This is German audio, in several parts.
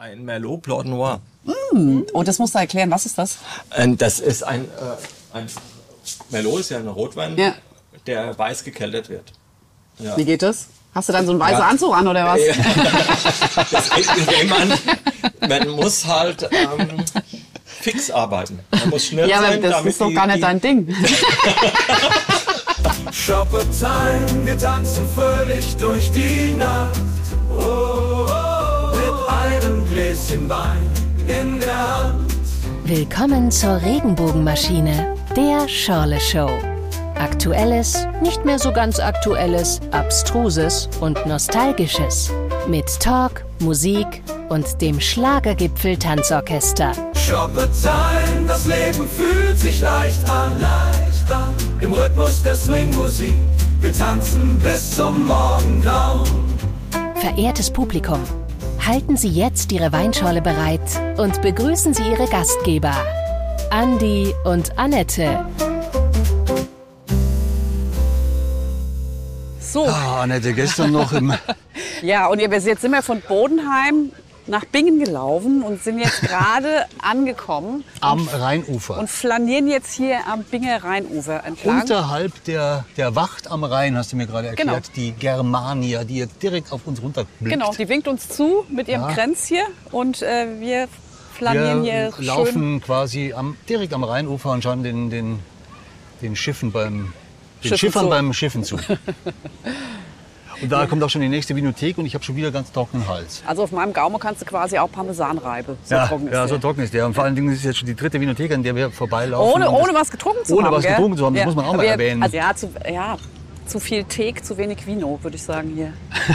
Ein Merlot Blanc Noir. Oh, das musst du erklären. Was ist das? Das ist ein Merlot ist ja ein Rotwein, Ja. der weiß gekeltert wird. Ja. Wie geht das? Hast du dann so einen weißen Anzug an oder was? Das geht indem man muss halt fix arbeiten. Man muss schnell Ja, aber sein, das damit ist doch gar nicht dein Ding. Shopper Time, wir tanzen völlig durch die Nacht. Oh, oh, oh, mit einem Gläschen Wein in der Hand. Willkommen zur Regenbogenmaschine, der Schorle Show. Aktuelles, nicht mehr so ganz Aktuelles, Abstruses und Nostalgisches. Mit Talk, Musik und dem Schlagergipfel-Tanzorchester. Shopper Time, das Leben fühlt sich leicht an. Im Rhythmus der Swing-Musik, wir tanzen bis zum Morgengrauen. Verehrtes Publikum, halten Sie jetzt Ihre Weinschorle bereit und begrüßen Sie Ihre Gastgeber, Andi und Annette. So. Ah, Annette, gestern noch im... Ja, und jetzt sind wir von Bodenheim nach Bingen gelaufen und sind jetzt gerade angekommen. Am Rheinufer. Und flanieren jetzt hier am Binger Rheinufer entlang. Unterhalb der Wacht am Rhein, hast du mir gerade erklärt, Genau. die Germania, die jetzt direkt auf uns runterblickt. Genau, die winkt uns zu mit ihrem Kränz hier und wir flanieren Wir hier laufen schön. quasi direkt am Rheinufer und schauen den Schiffen den Schiffen Schiffern zu. beim Schiffen zu. Und da kommt auch schon die nächste Vinothek und ich habe schon wieder ganz trockenen Hals. Also auf meinem Gaumen kannst du quasi auch Parmesanreibe. So trocken ist ja, der. so trocken ist der. Und vor allen Dingen ist es jetzt schon die dritte Vinothek, an der wir vorbeilaufen. Ohne was getrunken zu Ohne haben. was gell? getrunken zu haben, das muss man auch mal Aber erwähnen. Also zu viel Teek, zu wenig Vino, würde ich sagen hier.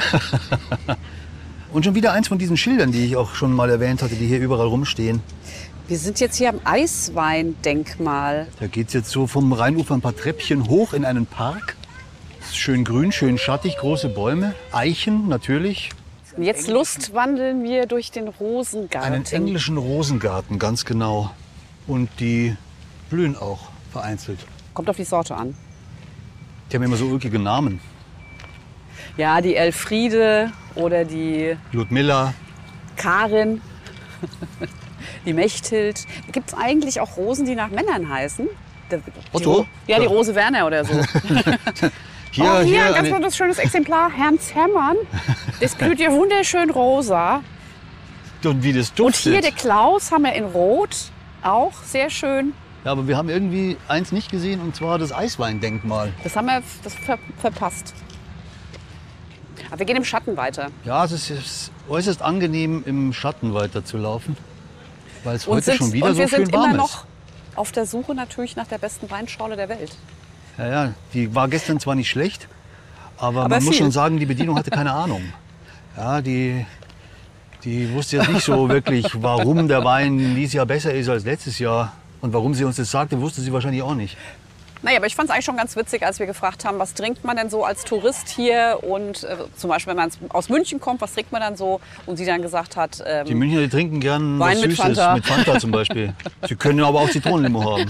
Und schon wieder eins von diesen Schildern, die ich auch schon mal erwähnt hatte, die hier überall rumstehen. Wir sind jetzt hier am Eisweindenkmal. Da geht es jetzt so vom Rheinufer ein paar Treppchen hoch in einen Park. Ist schön grün, schön schattig, große Bäume, Eichen natürlich. Und jetzt lustwandeln wir durch den Rosengarten. Einen englischen Rosengarten, ganz genau. Und die blühen auch vereinzelt. Kommt auf die Sorte an. Die haben immer so ulkige Namen. Ja, die Elfriede oder die Ludmilla. Karin, die Mechthild. Gibt es eigentlich auch Rosen, die nach Männern heißen? Otto? Ja, die Rose Werner oder so. Hier, Hier hier ein ganz eine, wunderschönes schönes Exemplar, Herrn Zermann. Das blüht ja wunderschön rosa. und wie das Und duftet. hier der Klaus haben wir in Rot, auch sehr schön. Ja, aber wir haben irgendwie eins nicht gesehen, und zwar das Eisweindenkmal. Das haben wir verpasst. Aber wir gehen im Schatten weiter. Ja, es ist äußerst angenehm, im Schatten weiterzulaufen, weil es Und, heute schon wieder und so wir schön sind immer warm noch ist. auf der Suche natürlich nach der besten Weinschorle der Welt. Ja, ja, die war gestern zwar nicht schlecht, aber man muss viel. schon sagen, die Bedienung hatte keine Ahnung. Ja, die wusste jetzt nicht so wirklich, warum der Wein dieses Jahr besser ist als letztes Jahr. Und warum sie uns das sagte, wusste sie wahrscheinlich auch nicht. Naja, aber ich fand es eigentlich schon ganz witzig, als wir gefragt haben, was trinkt man denn so als Tourist hier? Und zum Beispiel, wenn man aus München kommt, was trinkt man dann so? Und sie dann gesagt hat, Die Münchner, die trinken gern Wein was mit Süßes, Fanta. mit Fanta zum Beispiel. Sie können aber auch Zitronenlimo haben.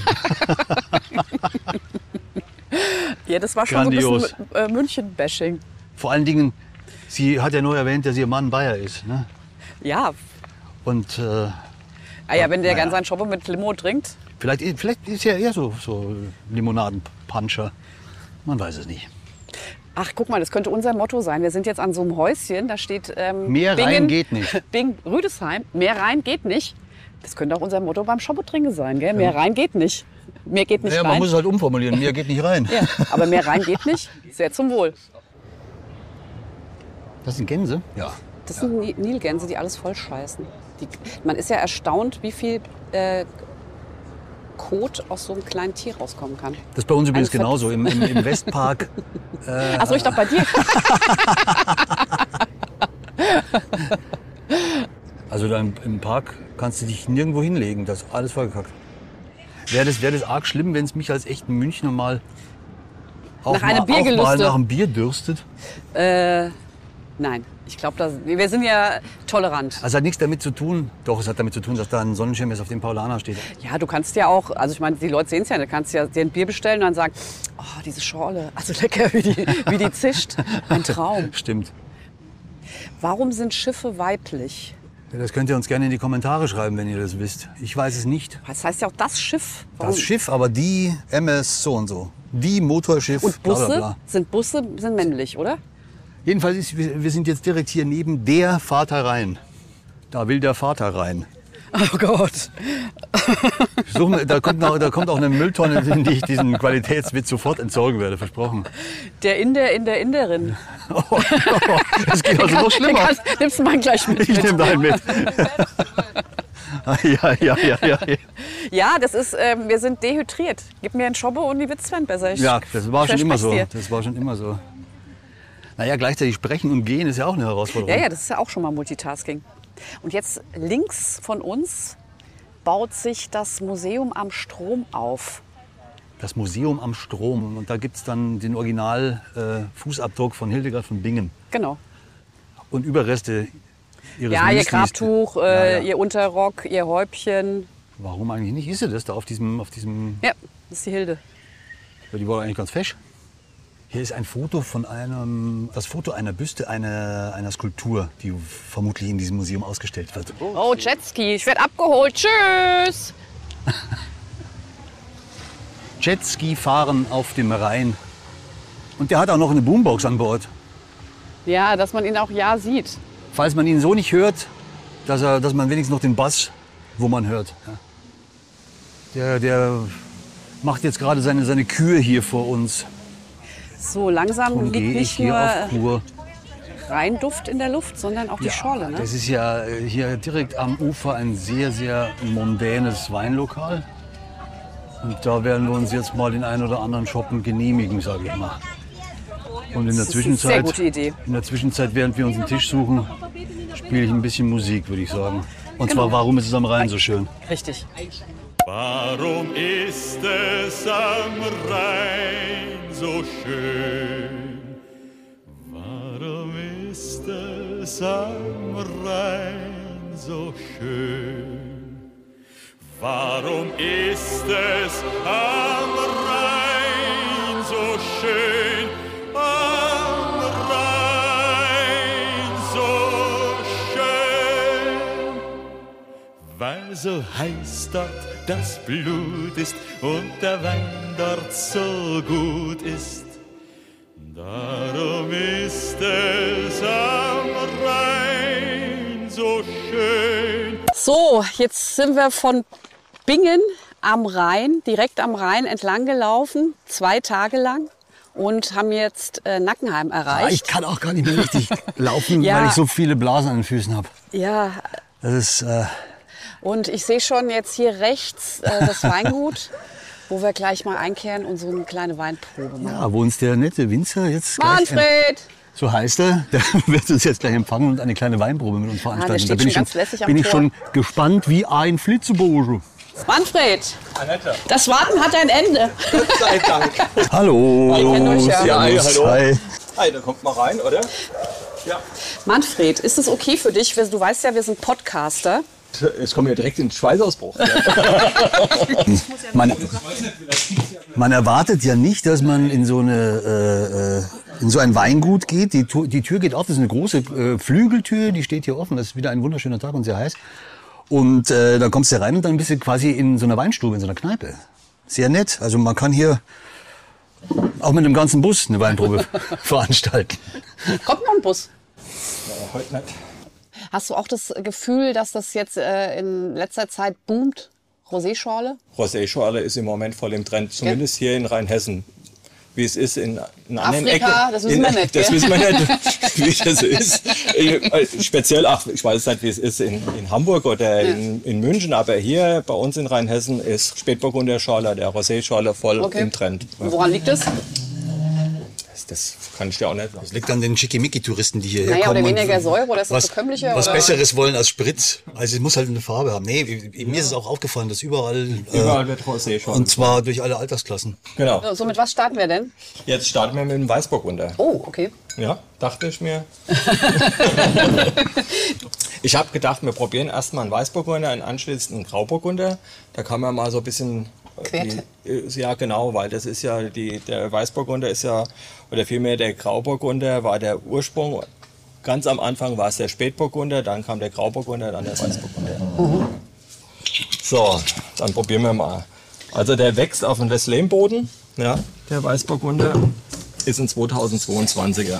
ja, das war schon so Grandios. ein bisschen München-Bashing. Vor allen Dingen, sie hat ja nur erwähnt, dass ihr Mann Bayer ist. Ne? Ja, Und wenn der naja. ganz seinen Schopper mit Limo trinkt. vielleicht ist er eher so Limonadenpuncher. Man weiß es nicht. Ach, guck mal, das könnte unser Motto sein. Wir sind jetzt an so einem Häuschen, da steht Mehr rein geht nicht. Rüdesheim, mehr rein geht nicht. Das könnte auch unser Motto beim Shoppetrinken sein, gell? Mehr rein geht nicht. Mehr geht nicht Ja, rein. man muss es halt umformulieren. Mehr geht nicht rein. Ja, aber mehr rein geht nicht. Sehr zum Wohl. Das sind Gänse? Ja. Das sind Nilgänse, die alles voll scheißen. Man ist ja erstaunt, wie viel Kot aus so einem kleinen Tier rauskommen kann. Das ist bei uns übrigens Ein genauso. Im Westpark. Achso, ich dachte bei dir. Also da im Park kannst du dich nirgendwo hinlegen. Das ist alles vollgekackt. Wäre das arg schlimm, wenn es mich als echten Münchner mal Nach einem Bier gelüstet. nach einem Bier dürstet? Nein, ich glaube, wir sind ja tolerant. Also hat nichts damit zu tun. Doch, es hat damit zu tun, dass da ein Sonnenschirm ist, auf dem Paulaner steht. Ja, du kannst ja auch, also ich meine, die Leute sehen es ja, du kannst ja dir ein Bier bestellen und dann sagen, oh, diese Schorle, also lecker, wie die zischt. Ein Traum. Stimmt. Warum sind Schiffe weiblich? Ja, das könnt ihr uns gerne in die Kommentare schreiben, wenn ihr das wisst. Ich weiß es nicht. Das heißt ja auch das Schiff. Warum? Das Schiff, aber die MS so und so. Die Motorschiff, Und bla Busse bla bla. Busse sind männlich, oder? Jedenfalls, wir sind jetzt direkt hier neben der Vater Rhein. Da will der Vater rein. Oh Gott. Da kommt auch eine Mülltonne, in die ich diesen Qualitätswitz sofort entsorgen werde, versprochen. Der Inderin. Das geht also noch schlimmer. Nimmst du mal gleich mit? Ich nehme deinen mit. Ja. Ja, das ist, wir sind dehydriert. Gib mir einen Schobbe und die Witz werden besser. Ja, das war schon immer so. Dir. Das war schon immer so. Naja, gleichzeitig sprechen und gehen ist ja auch eine Herausforderung. Ja, das ist ja auch schon mal Multitasking. Und jetzt links von uns baut sich das Museum am Strom auf. Das Museum am Strom. Und da gibt es dann den Original-Fußabdruck von Hildegard von Bingen. Genau. Und Überreste ihres Ja, ihr Müslis. Grabtuch, Ja. ihr Unterrock, ihr Häubchen. Warum eigentlich nicht? Ist sie das da auf diesem... Ja, das ist die Hilde. Ja, die war eigentlich ganz fesch. Hier ist ein Foto von das Foto einer Büste einer Skulptur, die vermutlich in diesem Museum ausgestellt wird. Oh, Jetski, ich werde abgeholt. Tschüss. Jetski fahren auf dem Rhein. Und der hat auch noch eine Boombox an Bord. Ja, dass man ihn auch ja sieht. Falls man ihn so nicht hört, dass man wenigstens noch den Bass, wo man hört. Ja. Der macht jetzt gerade seine Kühe hier vor uns. So, langsam Darum liegt gehe ich nicht hier nur auf Kur. Rheinduft in der Luft, sondern auch die Schorle. Ne? Das ist ja hier direkt am Ufer ein sehr, sehr mondänes Weinlokal. Und da werden wir uns jetzt mal den einen oder anderen Shoppen genehmigen, sage ich mal. Und in der Das ist eine sehr gute Idee. In der Zwischenzeit, während wir uns einen Tisch suchen, spiele ich ein bisschen Musik, würde ich sagen. Und Genau. zwar, warum ist es am Rhein so schön? Richtig. Warum ist es am Rhein so schön? Warum ist es am Rhein so schön? Warum ist es am Rhein so schön? Am Rhein so schön? Weil so heiß dort das Blut ist und der Wein dort so gut ist. Darum ist es am Rhein so schön. So, jetzt sind wir von Bingen am Rhein, direkt am Rhein entlang gelaufen, 2 Tage lang. Und haben jetzt Nackenheim erreicht. Ich kann auch gar nicht mehr richtig laufen, Ja. weil ich so viele Blasen an den Füßen habe. Ja, Das ist... und ich sehe schon jetzt hier rechts das Weingut, wo wir gleich mal einkehren und so eine kleine Weinprobe machen. Ja, wo uns der nette Winzer jetzt gleich, Manfred! so heißt er, der wird uns jetzt gleich empfangen und eine kleine Weinprobe mit uns veranstalten. steht Da bin schon ich ganz lässig am bin ich Tor. schon gespannt wie ein Flitzebogen. Manfred! Annette. Das Warten hat ein Ende. Gott sei Dank. Hallo. Hi, kennt euch ja. Ja, hi, hallo. Hi. Hi, da kommt mal rein, oder? Ja. Manfred, ist es okay für dich? Du weißt ja, wir sind Podcaster. Jetzt kommen wir direkt in den Schweißausbruch. Man erwartet ja nicht, dass man in so ein Weingut geht. Die Tür geht auf, das ist eine große Flügeltür, die steht hier offen. Das ist wieder ein wunderschöner Tag und sehr heiß. Und da kommst du rein und dann bist du quasi in so einer Weinstube, in so einer Kneipe. Sehr nett. Also man kann hier auch mit einem ganzen Bus eine Weinprobe veranstalten. Kommt noch ein Bus. Heute nicht. Hast du auch das Gefühl, dass das jetzt in letzter Zeit boomt? Roséschorle? Roséschorle ist im Moment voll im Trend, zumindest hier in Rheinhessen. Wie es ist in anderen Ecken. Afrika, das wissen wir nicht, Das gell? wissen wir nicht, wie das ist. Speziell, ich weiß nicht, wie es ist in Hamburg oder in München, aber hier bei uns in Rheinhessen ist Spätburgunderschorle, der Roséschorle voll im Trend. Und woran liegt es? Das kann ich dir auch nicht sagen. Das liegt an den Schickimicki-Touristen, die hierher Naja, kommen. oder und weniger Säure, oder ist das bekömmlicher? Was oder? Besseres wollen als Spritz. Also es muss halt eine Farbe haben. Nee, mir ist es auch aufgefallen, dass überall Überall wird Roséschorle. und zwar durch alle Altersklassen. Genau. So, mit was starten wir denn? Jetzt starten wir mit dem Weißburgunder. Oh, okay. Ja, dachte ich mir. Ich habe gedacht, wir probieren erstmal einen Weißburgunder und anschließend einen Grauburgunder. Da kann man mal so ein bisschen... Ja, genau, weil das ist ja, der Weißburgunder ist ja, oder vielmehr der Grauburgunder war der Ursprung Ganz am Anfang war es der Spätburgunder, dann kam der Grauburgunder, dann der Weißburgunder. So, dann probieren wir mal. Also der wächst auf dem Wesleyan-Boden, ja, der Weißburgunder, ist ein 2022er.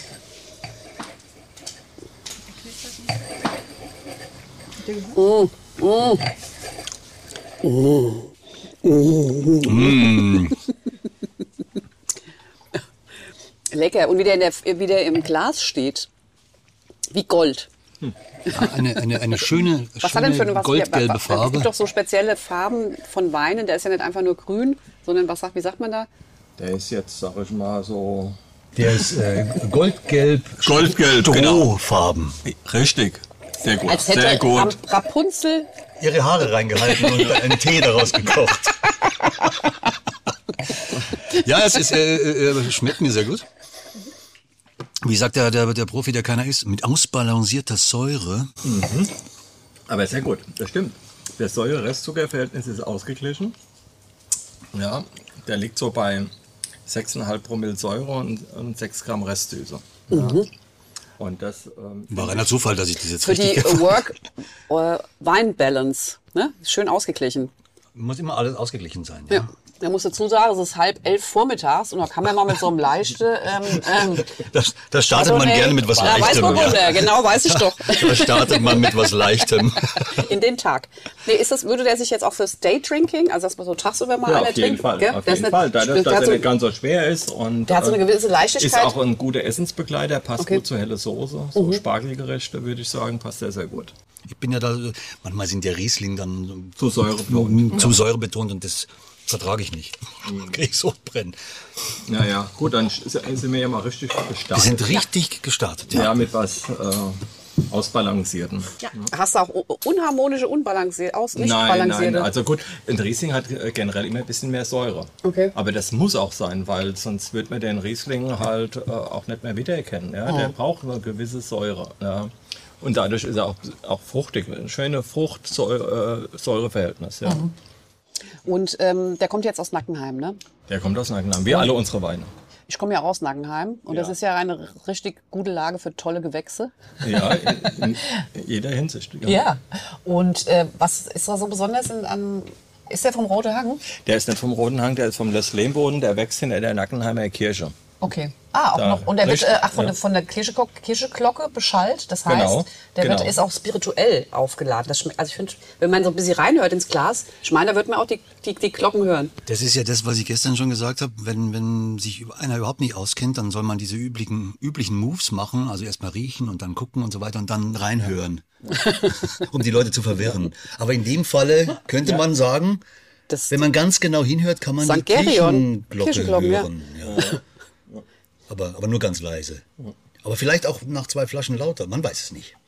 Lecker. Und wie der im Glas steht. Wie Gold. Eine schöne, Was hat denn für eine goldgelbe Farbe. Es gibt doch so spezielle Farben von Weinen. Der ist ja nicht einfach nur grün, sondern wie sagt man da? Der ist jetzt, sag ich mal, so... Der ist goldgelb, Strohfarben. Genau. Richtig. Sehr gut. Als hätte sehr gut. Rapunzel Ihre Haare reingehalten und einen Tee daraus gekocht. Ja, es ist, schmeckt mir sehr gut. Wie sagt der Profi, der keiner ist, mit ausbalancierter Säure. Mhm. Aber sehr gut, das stimmt. Das Säure-Restzucker-Verhältnis ist ausgeglichen. Ja, der liegt so bei 6,5 Promille Säure und 6 Gramm Restsüße. Ja. Und das war reiner Zufall, dass ich das jetzt für die richtig Work-Wine-Balance. Ne? Schön ausgeglichen. Muss immer alles ausgeglichen sein. Ja. Da muss dazu sagen, es ist 10:30 vormittags und da kann man mal mit so einem leichten... Da startet man gerne mit was Leichtem. Ja. Genau, weiß ich doch. Da startet man mit was Leichtem. In den Tag. Nee, würde der sich jetzt auch fürs Daydrinking, also dass man so tagsüber mal ja, einer auf jeden trinkt? Fall, auf jeden Fall. Dadurch, dass er nicht ganz so schwer ist. Und, der hat so eine gewisse Leichtigkeit. Ist auch ein guter Essensbegleiter, passt gut zu helle Soße. So Spargelgerichte, würde ich sagen, passt sehr, sehr gut. Ich bin ja da, manchmal sind der Riesling dann zu säurebetont und das vertrage ich nicht. Kriege ich Sodbrennen. Ja, gut, dann sind wir ja mal richtig gestartet. Wir sind richtig gestartet. Ja, mit was Ausbalancierten. Ja. Hast du auch unharmonische, nicht Nein, also gut, ein Riesling hat generell immer ein bisschen mehr Säure. Okay. Aber das muss auch sein, weil sonst wird man den Riesling halt auch nicht mehr wiedererkennen. Ja? Der braucht eine gewisse Säure. Ja? Und dadurch ist er auch fruchtig, ein schönes Frucht-Säure-Verhältnis. Ja. Und der kommt jetzt aus Nackenheim, ne? Der kommt aus Nackenheim, wie alle unsere Weine. Ich komme ja auch aus Nackenheim und das ist ja eine richtig gute Lage für tolle Gewächse. Ja, in jeder Hinsicht. Ja. Und was ist da so besonders ist der vom Roten Hang? Der ist nicht vom Roten Hang, der ist vom Wesleyan-Boden, der wächst in der Nackenheimer Kirche. Okay. Auch noch. Und der wird von der Kircheglocke beschallt. Das heißt, ist auch spirituell aufgeladen. Also ich finde, wenn man so ein bisschen reinhört ins Glas, ich meine, da wird man auch die Glocken hören. Das ist ja das, was ich gestern schon gesagt habe. Wenn sich einer überhaupt nicht auskennt, dann soll man diese üblichen Moves machen. Also erstmal riechen und dann gucken und so weiter und dann reinhören. Um die Leute zu verwirren. Aber in dem Falle könnte man sagen, wenn man ganz genau hinhört, kann man die Kirchenglocke hören. Ja. Aber nur ganz leise. Aber vielleicht auch nach 2 Flaschen lauter, man weiß es nicht.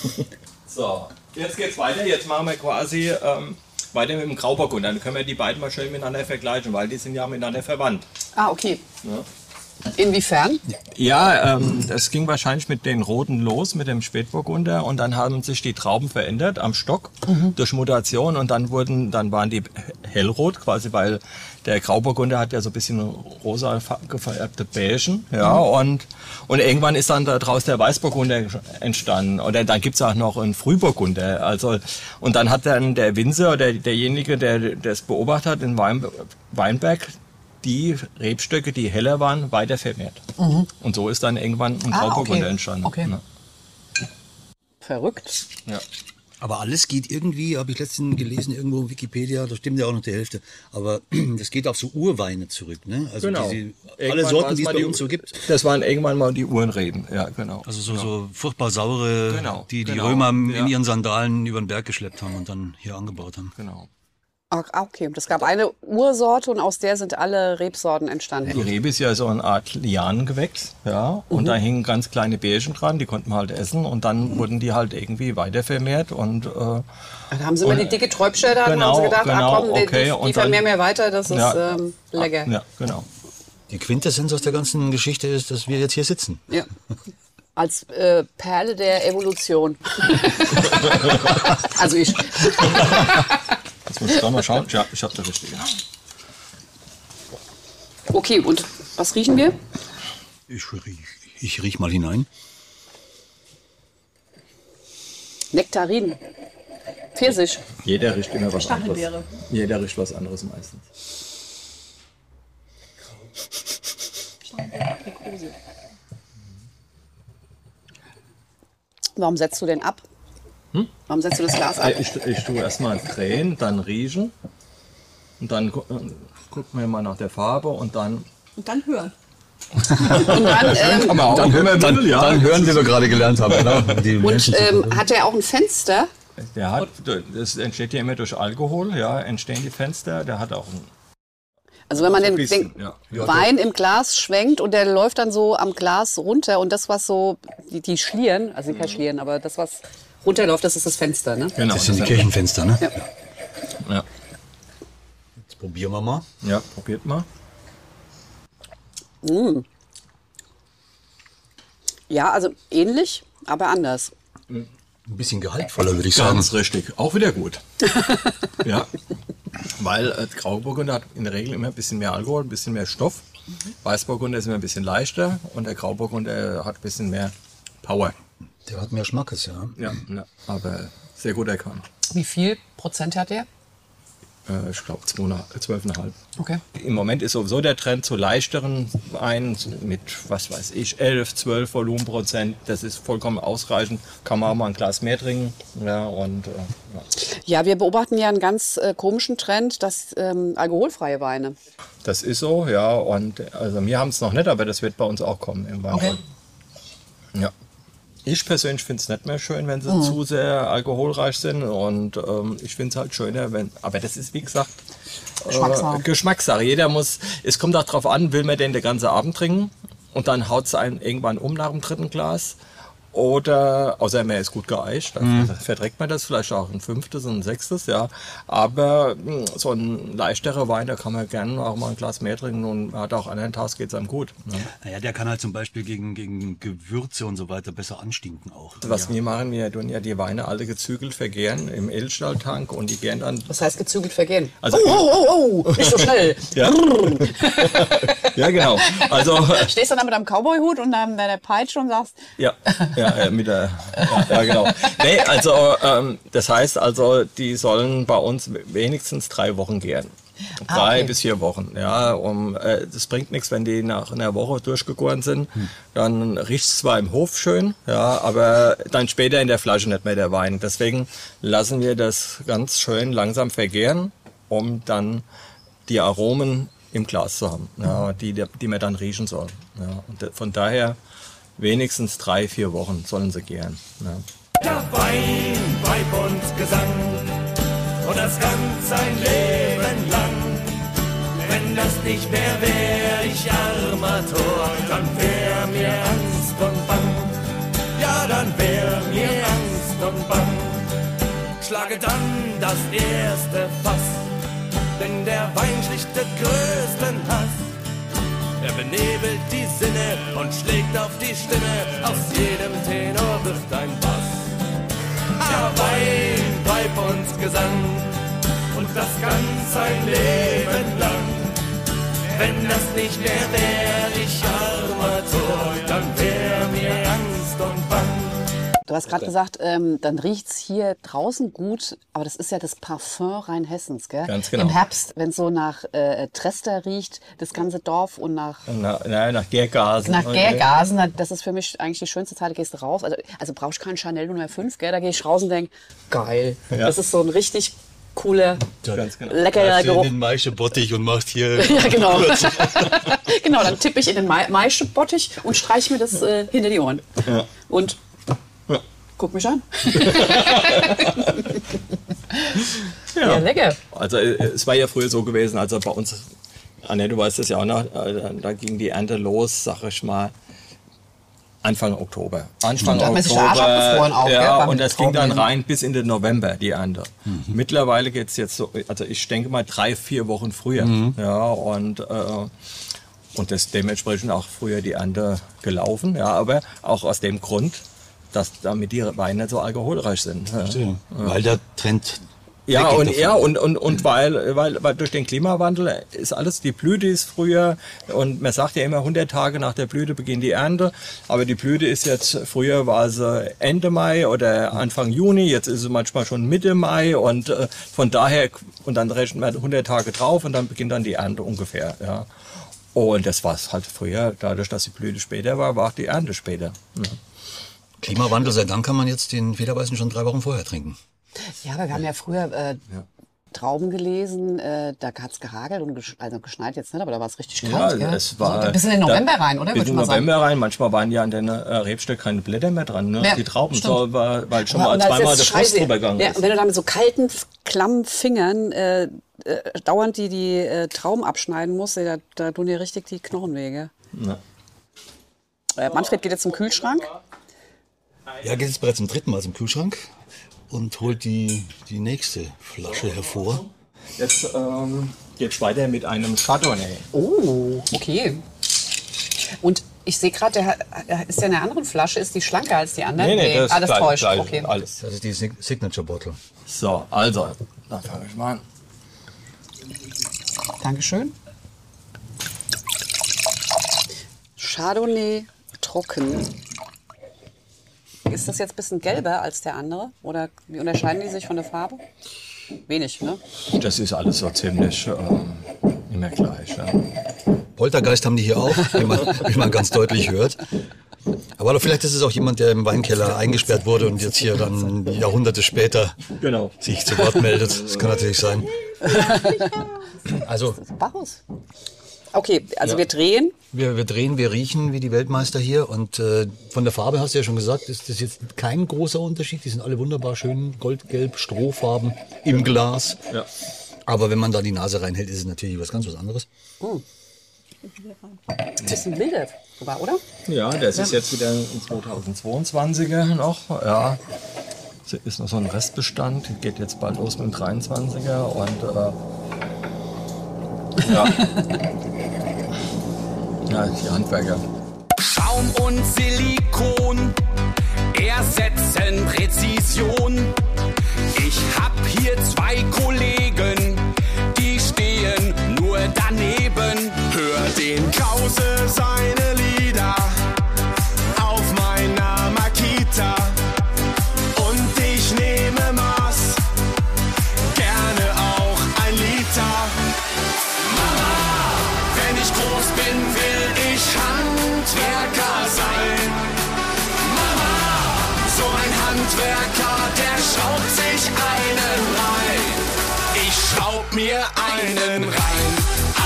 So, jetzt geht's weiter. Jetzt machen wir quasi weiter mit dem Grauburgunder. Dann können wir die beiden mal schön miteinander vergleichen, weil die sind ja miteinander verwandt. Ah, okay. Ja. Inwiefern? Ja, das ging wahrscheinlich mit den Roten los, mit dem Spätburgunder, und dann haben sich die Trauben verändert am Stock durch Mutation, und dann waren die hellrot, quasi, weil der Grauburgunder hat ja so ein bisschen rosa gefärbte Beigen, ja, und irgendwann ist dann daraus der Weißburgunder entstanden, oder dann gibt's auch noch einen Frühburgunder, also, und dann hat dann der Winzer oder derjenige, der es beobachtet hat in Weinberg, die Rebstöcke, die heller waren, weiter vermehrt. Und so ist dann irgendwann ein Grauburgunder entstanden. Okay. Ja. Verrückt. Ja. Aber alles geht irgendwie, habe ich letztens gelesen, irgendwo in Wikipedia, da stimmt ja auch noch die Hälfte, aber das geht auf so Urweine zurück, ne? Also genau. Alle Sorten, die es bei uns so gibt. Das waren irgendwann mal die Uhrenreben, ja, genau. Also so furchtbar saure, die Römer in ihren Sandalen über den Berg geschleppt haben und dann hier angebaut haben. Genau. Okay, das gab eine Ursorte und aus der sind alle Rebsorten entstanden. Die Rebe ist ja so eine Art Lianengewächs, ja, und da hingen ganz kleine Beeren dran, die konnten man halt essen, und dann wurden die halt irgendwie weiter vermehrt und da haben sie immer die dicke Träubscher da, haben sie gedacht, die vermehren wir weiter, das ist lecker. Ja, genau. Die Quintessenz aus der ganzen Geschichte ist, dass wir jetzt hier sitzen. Ja. Als Perle der Evolution. Also ich. Jetzt muss ich da mal schauen. Ja, ich habe das Richtige. Okay, und was riechen wir? Ich riech mal hinein. Nektarin. Pfirsich. Jeder riecht immer was anderes. Stachelbeere. Jeder riecht was anderes meistens. Warum setzt du den ab? Warum setzt du das Glas ab? Ich tue erstmal drehen, dann riechen. Und dann gucken wir mal nach der Farbe und dann... Und dann hören. Dann hören, wie wir gerade gelernt haben. Genau. Und hat er auch ein Fenster? Das entsteht ja immer durch Alkohol, ja, entstehen die Fenster. Der hat auch ein... Also wenn man den Wein im Glas schwenkt und der läuft dann so am Glas runter und das, was so, die Schlieren, also kein Schlieren, aber das, was runterläuft, das ist das Fenster, ne? Genau, das sind die Kirchenfenster, ne? Ja. Jetzt probieren wir mal. Ja, probiert mal. Ja, also ähnlich, aber anders. Ein bisschen gehaltvoller, würde ich sagen. Ganz richtig, auch wieder gut. Ja. Weil Grauburgunder hat in der Regel immer ein bisschen mehr Alkohol, ein bisschen mehr Stoff. Weißburgunder ist immer ein bisschen leichter und der Grauburgunder hat ein bisschen mehr Power. Der hat mehr Schmackes, ja. Ja, aber sehr gut erkannt. Wie viel Prozent hat der? Ich glaube 12,5. Okay. Im Moment ist sowieso der Trend zu leichteren Weinen mit, was weiß ich, 11, 12 Volumenprozent. Das ist vollkommen ausreichend. Kann man auch mal ein Glas mehr trinken. Ja, wir beobachten ja einen ganz komischen Trend, dass alkoholfreie Weine. Das ist so, ja. Und also wir haben es noch nicht, aber das wird bei uns auch kommen im Wein. Okay. Ja. Ich persönlich finde es nicht mehr schön, wenn sie zu sehr alkoholreich sind. Und ich finde es halt schöner, wenn. Aber das ist, wie gesagt, Geschmackssache. Es kommt auch darauf an, will man den ganzen Abend trinken und dann haut es einen irgendwann um nach dem dritten Glas. Oder, außer man ist gut geeicht, dann verträgt man das vielleicht auch ein 5. und ein 6. Ja. Aber so ein leichterer Wein, da kann man gerne auch mal ein Glas mehr trinken und hat auch an einem Tag geht es einem gut. Ne? Naja, der kann halt zum Beispiel gegen Gewürze und so weiter besser anstinken auch. Was wir machen, wir tun ja die Weine alle gezügelt vergären im Edelstahltank und die gären dann... Was heißt gezügelt vergären? Also, nicht so schnell. Ja. Ja, genau. Also, stehst du dann mit einem Cowboy-Hut und deiner Peitsche und sagst... Ja, genau. Nee, also das heißt also, die sollen bei uns wenigstens 3 Wochen gären. 3 bis 4 Wochen. Ja, das bringt nichts, wenn die nach einer Woche durchgegoren sind. Dann riecht es zwar im Hof schön, ja, aber dann später in der Flasche nicht mehr der Wein. Deswegen lassen wir das ganz schön langsam vergären, um dann die Aromen im Glas zu haben, ja, die man dann riechen soll. Ja, und von daher wenigstens 3, 4 Wochen sollen sie gären. Ja. Der Wein, Weib und Gesang und das ganz ein Leben lang. Wenn das nicht mehr wär, ich armer Tor, dann wär mir Angst und Bang. Ja, dann wär mir Angst und Bang. Schlage dann das erste Fass, denn der Wein schlichtet größten Hass. Er benebelt die Sinne und schlägt auf die Stimme, aus jedem Tenor wird ein Bass. Ja, Wein, Weib und Gesang und das ganz ein Leben lang. Wenn das nicht mehr wär, ich armer Tor, dann wär mir Angst und Bang. Du hast gerade gesagt, dann riecht es hier draußen gut, aber das ist ja das Parfum Rheinhessens, gell? Ganz genau. Im Herbst, wenn es so nach Trester riecht, das ganze Dorf und nach Gärgasen. Nach Gärgasen, das ist für mich eigentlich die schönste Zeit, da gehst du raus. Also brauchst du keinen Chanel Nummer 5, gell? Da gehe ich raus und denke, geil, das ist so ein richtig cooler, leckerer Geruch. In den Maischebottich und machst hier... Ja, genau. Genau, dann tippe ich in den Maischebottich und streiche mir das hinter die Ohren. Ja. Und guck mich an. Ja, lecker. Also es war ja früher so gewesen, also bei uns, Annette, du weißt das ja auch noch, da ging die Ernte los, sag ich mal, Anfang Oktober. Anfang Oktober, auch, ja, und das ging dann rein bis in den November, die Ernte. Mittlerweile geht es jetzt so, also ich denke mal 3, 4 Wochen früher. Ja, und das dementsprechend auch früher die Ernte gelaufen, ja, aber auch aus dem Grund, dass damit die Weine so alkoholreich sind. Ja. Weil der Trend Ja, und weil durch den Klimawandel ist alles, die Blüte ist früher, und man sagt ja immer 100 Tage nach der Blüte beginnt die Ernte, aber die Blüte ist jetzt, früher war sie Ende Mai oder Anfang Juni, jetzt ist sie manchmal schon Mitte Mai, und von daher, und dann rechnet man 100 Tage drauf und dann beginnt dann die Ernte ungefähr, ja. Und das war es halt früher, dadurch, dass die Blüte später war auch die Ernte später. Ja. Klimawandel, seit dann kann man jetzt den Federweißen schon 3 Wochen vorher trinken. Ja, aber wir haben ja früher Trauben gelesen, da hat es gehagelt und geschneit jetzt nicht, aber da war es richtig kalt. Ja, es war bis in den November rein, oder? Bis in den November rein. Manchmal waren ja an den Rebstöcken keine Blätter mehr dran, ne? Ja, die Trauben, so, weil schon mal zweimal der Frost drüber gegangen ist. Und wenn du da mit so kalten, klammen Fingern dauernd die Trauben abschneiden musst, da tun dir richtig die Knochen weh, gell? Manfred geht jetzt zum Kühlschrank. Ja, geht jetzt bereits zum 3. Mal zum Kühlschrank und holt die nächste Flasche hervor. Jetzt geht's weiter mit einem Chardonnay. Oh, okay. Und ich sehe gerade, ist ja in der anderen Flasche, ist die schlanker als die anderen? Nee, das täuscht. Gleich, okay. Alles. Das ist die Signature Bottle. So, also, dann fange ich mal an. Dankeschön. Chardonnay trocken. Ist das jetzt ein bisschen gelber als der andere? Oder wie unterscheiden die sich von der Farbe? Wenig, ne? Das ist alles so ziemlich immer gleich. Ja. Poltergeist haben die hier auch, wie man ganz deutlich hört. Aber vielleicht ist es auch jemand, der im Weinkeller eingesperrt wurde und jetzt hier dann Jahrhunderte später sich zu Wort meldet. Das kann natürlich sein. Also Bacchus. Okay, also wir drehen. Wir drehen, wir riechen wie die Weltmeister hier. Und von der Farbe hast du ja schon gesagt, ist das jetzt kein großer Unterschied. Die sind alle wunderbar schön goldgelb, Strohfarben im Glas. Ja. Aber wenn man da die Nase reinhält, ist es natürlich was anderes. Das ist ein wilder, oder? Ja, das ist jetzt wieder ein 2022er noch. Ja. Das ist noch so ein Restbestand. Geht jetzt bald los mit dem 23er. Und ja, die Handwerker. Schaum und Silikon ersetzen Präzision. Ich hab hier 2 Kollegen, die stehen nur daneben. Hör den Krause seine Lieder auf meiner Makita. Und ich nehme Maß, gerne auch 1 Liter. Wenn ich groß bin, will ich Handwerker sein. Mama, so ein Handwerker, der schraubt sich einen rein. Ich schraub mir einen rein.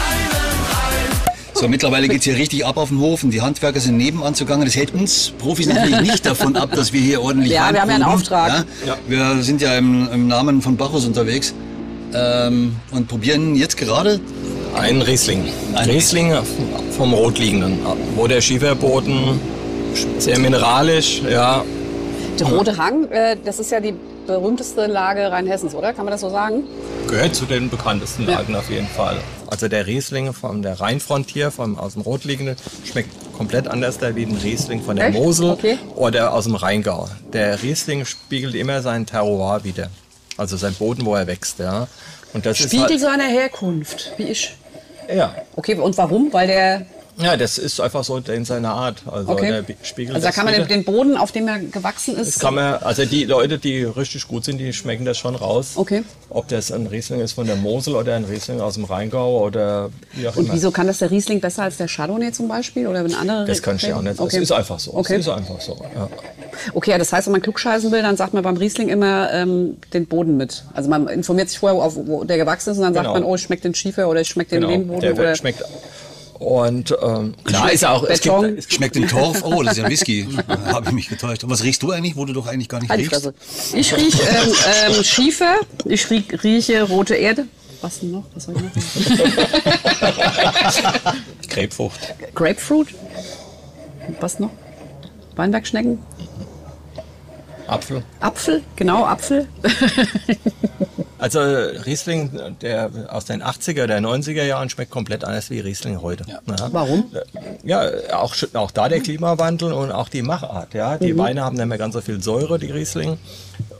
So, mittlerweile geht's hier richtig ab auf dem Hof und die Handwerker sind nebenan zugange. Das hält uns Profis natürlich nicht davon ab, dass wir hier ordentlich wir haben ja einen Auftrag. Ja? Wir sind ja im Namen von Bacchus unterwegs und probieren jetzt gerade einen Riesling. Ein Riesling vom Rotliegenden, wo der Schieferboden sehr mineralisch, ja. Der Rote Hang, das ist ja die berühmteste Lage Rheinhessens, oder? Kann man das so sagen? Gehört zu den bekanntesten Lagen auf jeden Fall. Also der Riesling von der Rheinfrontier, aus dem Rotliegenden, schmeckt komplett anders wie ein Riesling von der Mosel oder aus dem Rheingau. Der Riesling spiegelt immer sein Terroir wider, also sein Boden, wo er wächst. Ja. Und das spiegelt ist halt seine Herkunft, wie ich. Ja. Okay, und warum? Weil der... Ja, das ist einfach so in seiner Art. Also der spiegelt also da kann man den Boden, auf dem er gewachsen ist... Das kann man, also die Leute, die richtig gut sind, die schmecken das schon raus. Okay. Ob das ein Riesling ist von der Mosel oder ein Riesling aus dem Rheingau oder wie auch immer. Und wieso kann das der Riesling besser als der Chardonnay zum Beispiel? Oder ein anderer? Das kann ich ja auch nicht. Okay. Das ist einfach so. Okay. Das ist einfach so, ja. Okay, das heißt, wenn man klugscheißen will, dann sagt man beim Riesling immer den Boden mit. Also man informiert sich vorher, wo der gewachsen ist und dann sagt man, oh, ich schmecke den Schiefer oder ich schmecke den Lehmboden. Der schmeckt. Und klar ist auch, es schmeckt den Torf, oh, das ist ja Whisky, habe ich mich getäuscht. Und was riechst du eigentlich, wo du doch eigentlich gar nicht riechst? Ich rieche Schiefer, ich rieche rote Erde. Was denn noch? Was soll ich noch? Grapefruit. Was noch? Weinbergschnecken? Apfel, genau, Apfel. Also Riesling, der aus den 80er, der 90er Jahren schmeckt komplett anders wie Riesling heute. Ja. Warum? Ja, auch da der Klimawandel und auch die Machart. Ja. Die Weine haben nicht mehr ganz so viel Säure, die Riesling.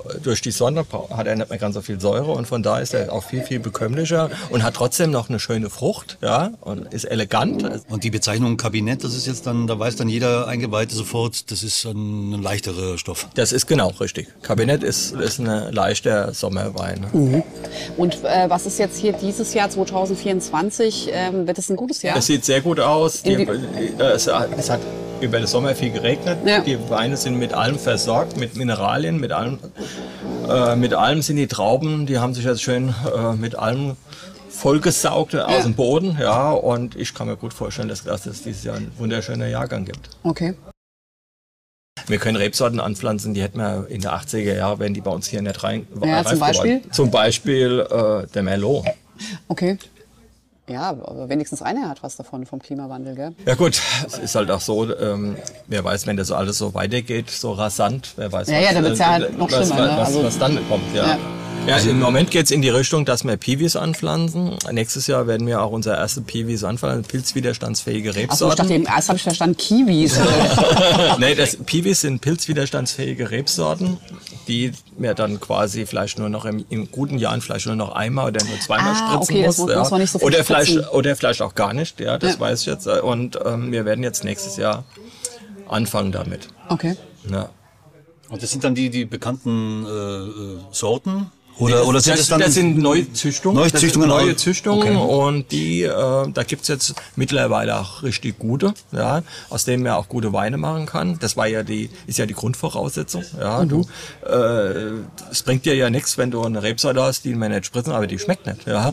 durch die Sonne hat er nicht mehr ganz so viel Säure und von da ist er auch viel, viel bekömmlicher und hat trotzdem noch eine schöne Frucht, ja, und ist elegant. Und die Bezeichnung Kabinett, das ist jetzt dann, da weiß dann jeder Eingeweihte sofort, das ist ein leichterer Stoff. Das ist genau richtig. Kabinett ist ein leichter Sommerwein. Und was ist jetzt hier dieses Jahr 2024? Wird es ein gutes Jahr? Es sieht sehr gut aus. Es hat über den Sommer viel geregnet. Ja. Die Weine sind mit allem versorgt, mit Mineralien, mit allem sind die Trauben, die haben sich jetzt schön mit allem vollgesaugt aus dem Boden. Ja, und ich kann mir gut vorstellen, dass es dieses Jahr ein wunderschöner Jahrgang gibt. Okay. Wir können Rebsorten anpflanzen, die hätten wir in der 80er Jahre, wenn die bei uns hier nicht rein. Ja, zum Beispiel? Zum Beispiel der Merlot. Okay. Ja, aber wenigstens einer hat was davon vom Klimawandel, gell? Ja gut, es ist halt auch so, wer weiß, wenn das so alles so weitergeht, so rasant, wer weiß, dann wird es ja halt noch schlimmer. Was dann kommt, ja. Ja, im Moment geht es in die Richtung, dass wir Piwis anpflanzen. Nächstes Jahr werden wir auch unser erstes Piwis anpflanzen, pilzwiderstandsfähige Rebsorten. Achso, ich dachte, erst habe ich verstanden, Kiwis. Nee, Piwis sind pilzwiderstandsfähige Rebsorten, die wir dann quasi vielleicht nur noch in guten Jahren vielleicht nur noch einmal oder nur zweimal spritzen muss. Das muss man nicht so viel oder vielleicht auch gar nicht, ja, das weiß ich jetzt. Und wir werden jetzt nächstes Jahr anfangen damit. Okay. Ja. Und das sind dann die bekannten Sorten? Oder sind das sind Neuzüchtungen. Neue Züchtungen okay. Und die, da gibt's jetzt mittlerweile auch richtig gute, ja, aus denen man auch gute Weine machen kann. Das war ist ja die Grundvoraussetzung. Ja, es bringt dir ja nichts, wenn du eine Rebsorte hast, die man nicht spritzen, aber die schmeckt nicht. Ja.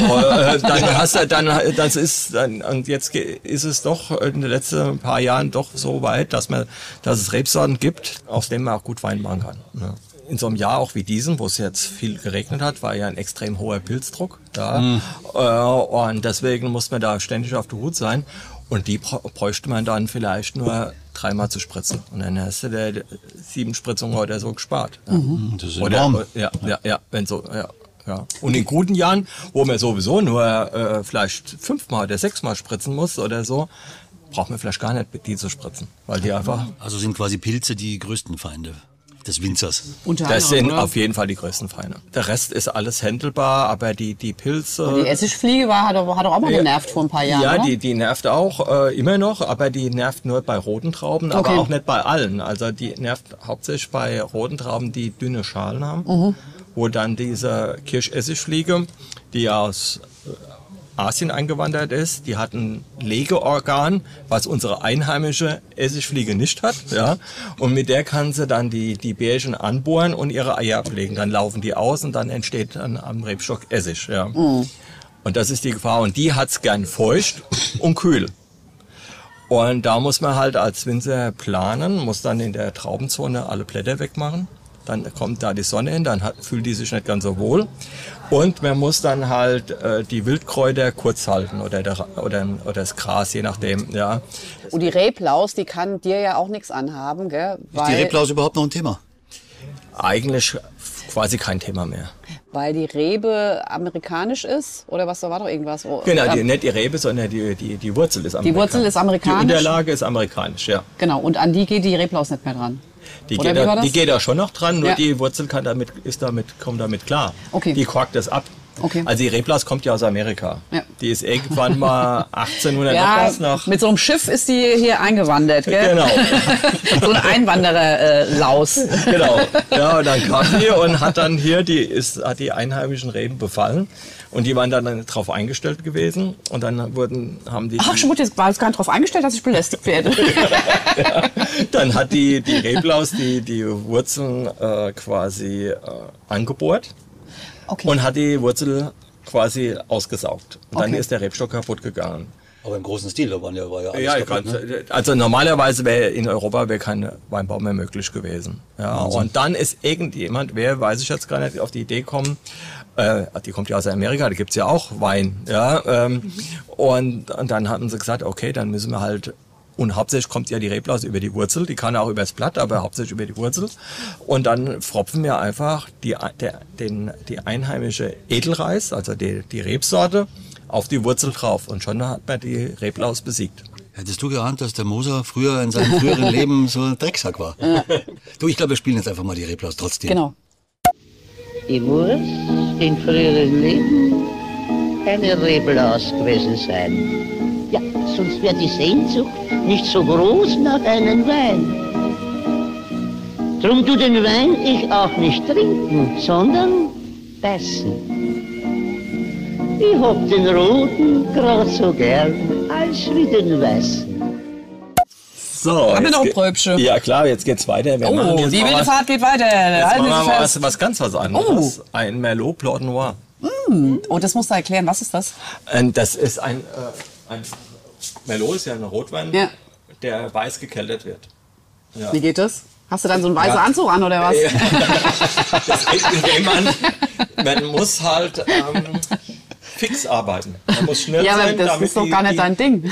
Und jetzt ist es doch in den letzten paar Jahren doch so weit, dass es Rebsorten gibt, aus denen man auch gut Wein machen kann. Ja. In so einem Jahr auch wie diesem, wo es jetzt viel geregnet hat, war ja ein extrem hoher Pilzdruck da. Und deswegen muss man da ständig auf der Hut sein. Und die bräuchte man dann vielleicht nur 3-mal zu spritzen. Und dann hast du 7 Spritzungen oder so gespart. Ja. Das ist enorm. Wenn so, ja. Und in guten Jahren, wo man sowieso nur vielleicht 5-mal oder 6-mal spritzen muss oder so, braucht man vielleicht gar nicht die zu spritzen. Weil die einfach... Also sind quasi Pilze die größten Feinde des Winzers. Das sind auf jeden Fall die größten Feinde. Der Rest ist alles händelbar, aber die Pilze... Und die Essigfliege hat doch auch mal genervt vor ein paar Jahren, ja, oder? Die nervt auch immer noch, aber die nervt nur bei roten Trauben, aber auch nicht bei allen. Also die nervt hauptsächlich bei roten Trauben, die dünne Schalen haben, wo dann diese Kirschessigfliege, die aus Asien eingewandert ist, die hat ein Legeorgan, was unsere einheimische Essigfliege nicht hat, ja. Und mit der kann sie dann die Bärchen anbohren und ihre Eier ablegen. Dann laufen die aus und dann entsteht dann am Rebstock Essig, ja. Und das ist die Gefahr. Und die hat's gern feucht und kühl. Und da muss man halt als Winzer planen, muss dann in der Traubenzone alle Blätter wegmachen. Dann kommt da die Sonne hin, dann fühlt die sich nicht ganz so wohl. Und man muss dann halt die Wildkräuter kurz halten oder das Gras, je nachdem. Ja. Und die Reblaus, die kann dir ja auch nichts anhaben, gell? Ist die Reblaus überhaupt noch ein Thema? Eigentlich quasi kein Thema mehr. Weil die Rebe amerikanisch ist? Oder was, da war doch irgendwas? Genau, nicht die Rebe, sondern die Wurzel ist amerikanisch. Die Wurzel ist amerikanisch? Die Unterlage ist amerikanisch, ja. Genau, und an die geht die Reblaus nicht mehr dran? Die geht da schon noch dran, nur die Wurzel kommt damit klar. Okay. Die korkt das ab. Okay. Also die Reblaus kommt ja aus Amerika. Ja. Die ist irgendwann mal 1800 nach. Mit so einem Schiff ist die hier eingewandert, gell? Genau. So eine Einwanderer-Laus. Genau. Ja, und dann kam die und hat dann hier hat die einheimischen Reben befallen. Und die waren dann darauf eingestellt gewesen. Und dann haben die... Ach, Schmut, jetzt war jetzt gar nicht darauf eingestellt, dass ich belästigt werde. Ja. Dann hat die Reblaus die Wurzeln quasi angebohrt. Okay. Und hat die Wurzel quasi ausgesaugt. Und dann ist der Rebstock kaputt gegangen. Aber im großen Stil, da war ja alles kaputt, ne? Also normalerweise wäre in Europa kein Weinbau mehr möglich gewesen. Ja, und dann ist irgendjemand, wer weiß ich jetzt gar nicht, auf die Idee kommen, die kommt ja aus Amerika, da gibt's ja auch Wein. Ja, und dann hatten sie gesagt, okay, dann müssen wir halt... Und hauptsächlich kommt ja die Reblaus über die Wurzel, die kann auch übers Blatt, aber hauptsächlich über die Wurzel. Und dann fropfen wir einfach die einheimische Edelreis, also die Rebsorte, auf die Wurzel drauf. Und schon hat man die Reblaus besiegt. Hättest du geahnt, dass der Moser früher in seinem früheren Leben so ein Drecksack war? Du, ich glaube, wir spielen jetzt einfach mal die Reblaus trotzdem. Genau. die muss in früheren Leben eine Reblaus gewesen sein. Ja, sonst wäre die Sehnsucht nicht so groß nach einem Wein. Drum tu den Wein ich auch nicht trinken, sondern beißen. Ich hab den roten grad so gern als wie den weißen. So, haben wir noch ein Pröbchen? Ja klar, jetzt geht's weiter. Die wilde Fahrt geht weiter. Jetzt machen wir was ganz was anderes. Ein Merlot Blanc Noir. Oh, das musst du erklären. Was ist das? Das ist ein Merlot ist ja ein Rotwein, der weiß gekeltert wird. Ja. Wie geht das? Hast du dann so einen weißen Anzug an oder was? Das geht, indem man muss halt fix arbeiten. Man muss schnell sein. Aber das ist doch gar nicht dein Ding.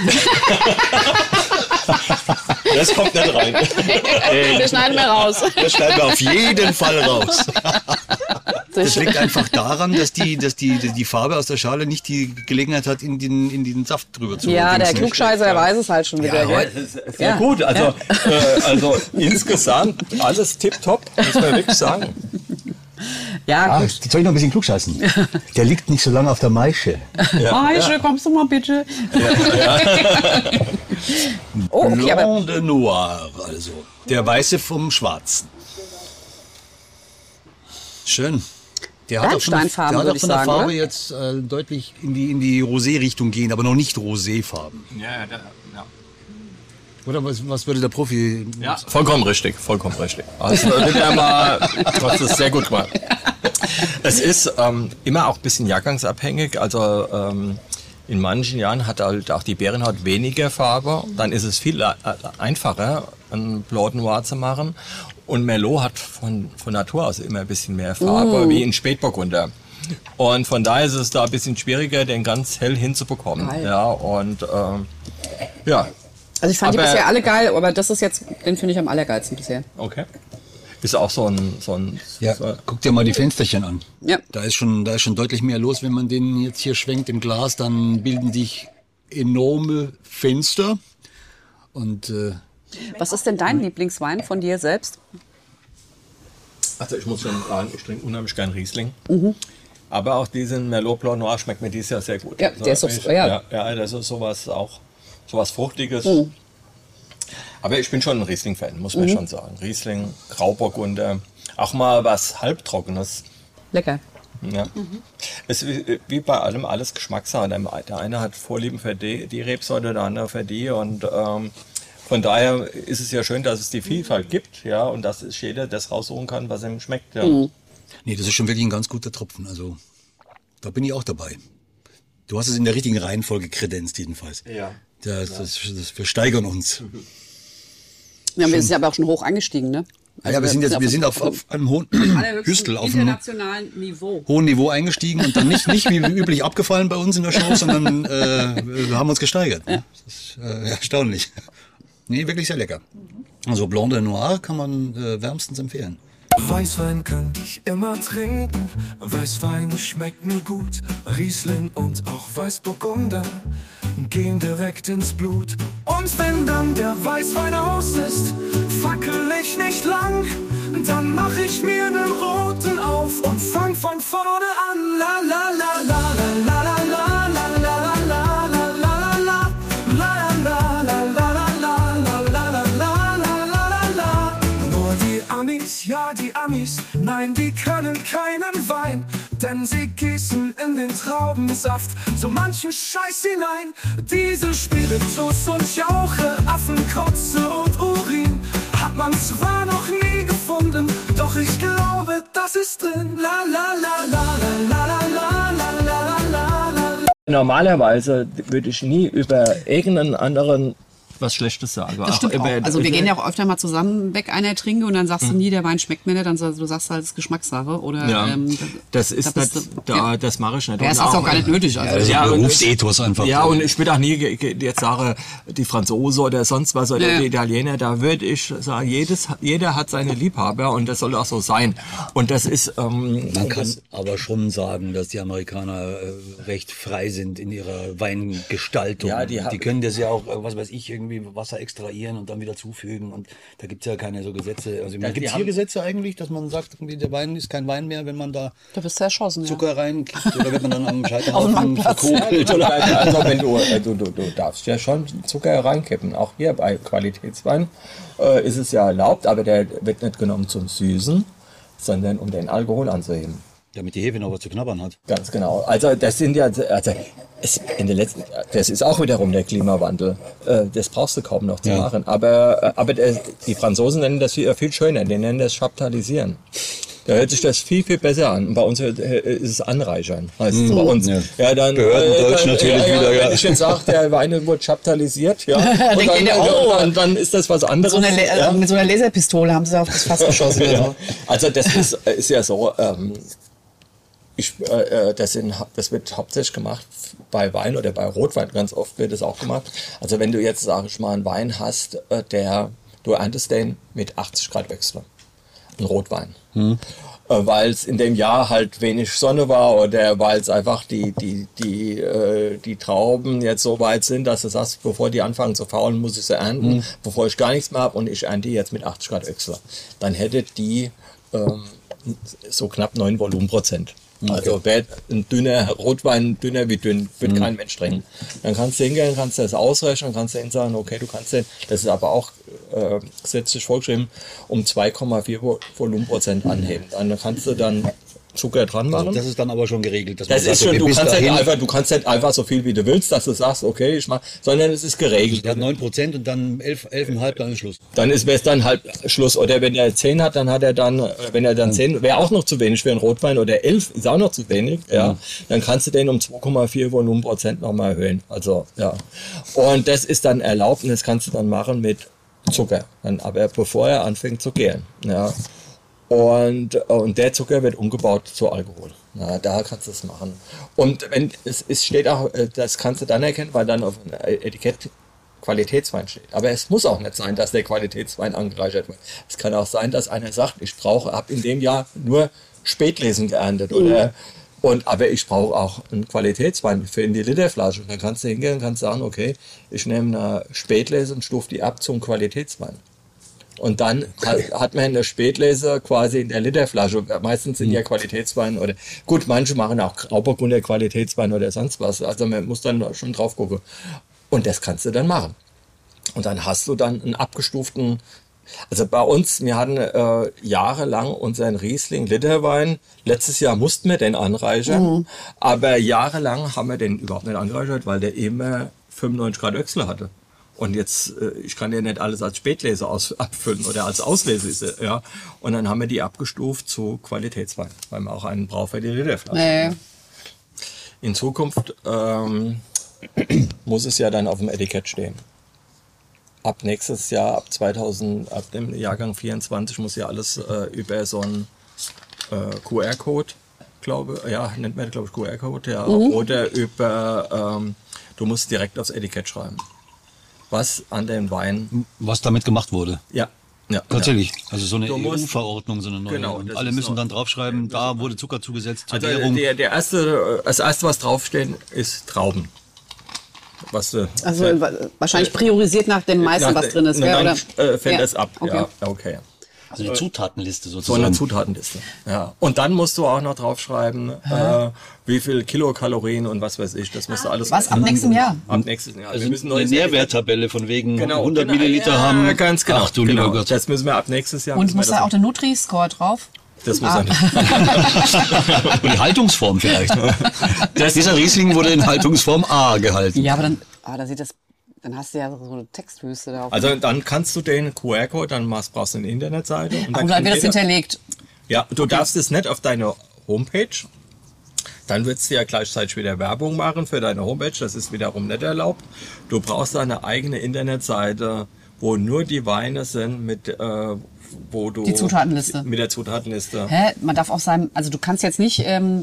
Das kommt nicht rein. Wir schneiden wir raus. Das schneiden wir auf jeden Fall raus. Das liegt einfach daran, dass die Farbe aus der Schale nicht die Gelegenheit hat, in den Saft drüber zu Ja, der Klugscheißer, der weiß es halt schon wieder. Ja, das ist sehr gut. Also, insgesamt alles tipptopp, muss man wirklich sagen. Ja, gut. Soll ich noch ein bisschen klugscheißen? Der liegt nicht so lange auf der Maische. Maische, kommst du mal bitte? Oh, okay, Blanc de Noir, also der Weiße vom Schwarzen. Schön. Der hat auch von der Farbe oder? Jetzt deutlich in die Rosé-Richtung gehen, aber noch nicht Rosé-Farben. Ja. Oder was würde der Profi... Ja, vollkommen richtig. Also, du hast es sehr gut gemacht. Es ist immer auch ein bisschen jahrgangsabhängig. Also in manchen Jahren hat halt auch die Beerenhaut weniger Farbe. Dann ist es viel einfacher, ein Blanc Noir zu machen. Und Merlot hat von Natur aus immer ein bisschen mehr Farbe, wie in Spätburgunder. Und von daher ist es da ein bisschen schwieriger, den ganz hell hinzubekommen. Geil. Ja, und ja. Also ich fand die bisher alle geil, aber das ist jetzt, den finde ich am allergeilsten bisher. Okay. Ist auch so ein ja, guck dir mal die Fensterchen an. Ja. Da ist schon deutlich mehr los, wenn man den jetzt hier schwenkt im Glas, dann bilden sich enorme Fenster. Und was ist denn dein Lieblingswein von dir selbst? Also ich muss schon sagen, ich trinke unheimlich gern Riesling. Aber auch diesen Merlot Blanc Noir schmeckt mir dieses Jahr sehr gut. Ja, der ist so, ja, das ist sowas Fruchtiges. Aber ich bin schon ein Riesling-Fan, muss man schon sagen. Riesling, Grauburgunder, auch mal was Halbtrockenes. Lecker. Ja. Es ist wie bei allem alles Geschmackssache. Der eine hat Vorlieben für die Rebsorte, der andere für die. Und von daher ist es ja schön, dass es die Vielfalt gibt, ja, und dass jeder das raussuchen kann, was ihm schmeckt. Ja. Nee, das ist schon wirklich ein ganz guter Tropfen. Also da bin ich auch dabei. Du hast es in der richtigen Reihenfolge kredenzt jedenfalls. Ja. Wir steigern uns. Ja, wir sind aber auch schon hoch angestiegen, ne? Also wir sind auf einem hohen Hüstel, auf einem internationalen Niveau. Hohen Niveau eingestiegen und dann nicht wie üblich abgefallen bei uns in der Show, sondern wir haben uns gesteigert. Ja. Das ist erstaunlich. Nee, wirklich sehr lecker. Also Blanc de Noir kann man wärmstens empfehlen. Weißwein könnte ich immer trinken, Weißwein schmeckt mir gut, Riesling und auch Weißburgunder gehen direkt ins Blut. Und wenn dann der Weißwein aus ist, fackel ich nicht lang, dann mach ich mir einen roten auf und fang von vorne an. La la la la la la la la la la la la la la la. Nur die Amis, ja die Amis, nein, die können keinen Wein, denn sie gießen in den Traubensaft so manchen Scheiß hinein. Diese Spiritus und Jauche, Affenkotze und Urin hat man zwar noch nie gefunden, doch ich glaube, das ist drin. La la la la la la la la la la la. Normalerweise würde ich nie über irgendeinen anderen was Schlechtes sagen. Das stimmt auch. Also wir gehen ja auch öfter mal zusammen weg, einer trinken und dann sagst du nie, der Wein schmeckt mir nicht, dann du sagst halt, es ist Geschmackssache. Oder, ja, das ist nicht, das mache ich nicht. Ja, das ist auch gar nicht nötig. Also. Ja, Berufsethos einfach. Ja, und ich würde auch nie jetzt sagen, die Franzose oder sonst was oder die Italiener, da würde ich sagen, jeder hat seine Liebhaber und das soll auch so sein. Und das ist... Man kann aber schon sagen, dass die Amerikaner recht frei sind in ihrer Weingestaltung. Ja, die können das ja auch, was weiß ich, irgendwie irgendwie Wasser extrahieren und dann wieder zufügen. Und da gibt's ja keine so Gesetze. Also gibt es hier Gesetze eigentlich, dass man sagt, irgendwie der Wein ist kein Wein mehr, wenn man da Zucker reinkippt? Oder wird man dann am Scheiterhaufen verkokelt? Also wenn du darfst ja schon Zucker reinkippen. Auch hier bei Qualitätswein ist es ja erlaubt, aber der wird nicht genommen zum Süßen, sondern um den Alkohol anzuheben. Damit die Hefe noch was zu knabbern hat. Ganz genau. Also das sind ja, das ist auch wiederum der Klimawandel. Das brauchst du kaum noch zu machen. Aber die Franzosen nennen das viel schöner. Die nennen das Chaptalisieren. Da hört sich das viel, viel besser an. Und bei uns ist es Anreichern. Heißt es bei uns. Ja, dann Behördendeutsch natürlich wieder. Wenn ich jetzt sage, der Wein wurde chaptalisiert, ja, und dann ist das was anderes. Mit so einer Laserpistole haben sie auf das Fass geschossen. Ja. Also das ist ja so, das wird hauptsächlich gemacht bei Wein oder bei Rotwein. Ganz oft wird es auch gemacht. Also wenn du jetzt, sage ich mal, einen Wein hast, du erntest den mit 80 Grad Wechsel. Ein Rotwein. Weil es in dem Jahr halt wenig Sonne war oder weil es einfach die Trauben jetzt so weit sind, dass du sagst, bevor die anfangen zu faulen, muss ich sie ernten, bevor ich gar nichts mehr habe und ich ernte die jetzt mit 80 Grad Wechsel. Dann hätte die so knapp 9 Volumenprozent. Okay. Also wäre ein dünner Rotwein dünner wie dünn, wird kein Mensch trinken. Dann kannst du hingehen, kannst du das ausrechnen, kannst du sagen, okay, du kannst den, das ist aber auch gesetzlich vorgeschrieben, um 2,4 Volumenprozent anheben. Dann kannst du dann Zucker dran machen. Also das ist dann aber schon geregelt. Das ist schon, du kannst nicht einfach so viel wie du willst, dass du sagst, okay, ich mach, sondern es ist geregelt. Der hat 9% und dann 11,5, dann ist Schluss. Dann wäre es dann halt Schluss. Oder wenn er 10 hat, dann hat er dann, wenn er dann 10, wäre auch noch zu wenig für einen Rotwein, oder 11 ist auch noch zu wenig, ja. Dann kannst du den um 2,4 Volumenprozent nochmal erhöhen. Also, ja. Und das ist dann erlaubt und das kannst du dann machen mit Zucker. Dann, aber bevor er anfängt zu gären, ja. Und der Zucker wird umgebaut zu Alkohol. Na, da kannst du es machen. Und wenn es steht auch, das kannst du dann erkennen, weil dann auf dem Etikett Qualitätswein steht. Aber es muss auch nicht sein, dass der Qualitätswein angereichert wird. Es kann auch sein, dass einer sagt, ich habe in dem Jahr nur Spätlesen geerntet aber ich brauche auch einen Qualitätswein für in die Literflasche. Und dann kannst du hingehen und kannst sagen, okay, ich nehme eine Spätlese und stufe die ab zum Qualitätswein. Und dann hat man in der Spätlese quasi in der Literflasche, meistens sind ja Qualitätswein oder, gut, manche machen auch Grauburgunder Qualitätswein oder sonst was. Also man muss dann schon drauf gucken. Und das kannst du dann machen. Und dann hast du dann einen abgestuften, also bei uns, wir hatten jahrelang unseren Riesling Literwein. Letztes Jahr mussten wir den anreichern, aber jahrelang haben wir den überhaupt nicht angereichert, weil der immer 95 Grad Wechsel hatte. Und jetzt, ich kann ja nicht alles als Spätlese abfüllen oder als Auslese, ja. Und dann haben wir die abgestuft zu Qualitätswein, weil man auch einen braucht für die Literflasche. Nee. In Zukunft muss es ja dann auf dem Etikett stehen. Ab nächstes Jahr, ab dem Jahrgang 24 muss ja alles über so einen QR-Code, nennt man glaube ich QR-Code, ja. Oder über, du musst direkt aufs Etikett schreiben. Was an den Wein... Was damit gemacht wurde. Ja. Tatsächlich. Also so eine EU-Verordnung, so eine neue. Genau, und alle müssen dann draufschreiben, da wurde Zucker zugesetzt zur Gärung. Das erste, was draufsteht, ist Trauben. Wahrscheinlich priorisiert nach dem meisten, was drin ist. Dann fällt es ab. Okay. Ja, okay. Also eine Zutatenliste sozusagen. So eine Zutatenliste, ja. Und dann musst du auch noch draufschreiben, wie viel Kilokalorien und was weiß ich. Das musst du alles... Was, ab nächstem Jahr? Ab nächstem Jahr. Also wir müssen eine Nährwerttabelle von wegen 100 Milliliter haben. Ganz genau. Ach du lieber Gott. Das müssen wir ab nächstes Jahr... Und muss da auch der Nutri-Score drauf? Das muss er nicht. Und die Haltungsform vielleicht. Dieser Riesling wurde in Haltungsform A gehalten. Ja, aber dann hast du ja so eine Textwüste da. Also dann kannst du den QR-Code, dann brauchst du eine Internetseite. Und dann wird das hinterlegt. Ja, du darfst es nicht auf deine Homepage. Dann würdest du ja gleichzeitig wieder Werbung machen für deine Homepage. Das ist wiederum nicht erlaubt. Du brauchst eine eigene Internetseite, wo nur die Weine sind die Zutatenliste. Mit der Zutatenliste. Man darf auch sagen, also du kannst jetzt nicht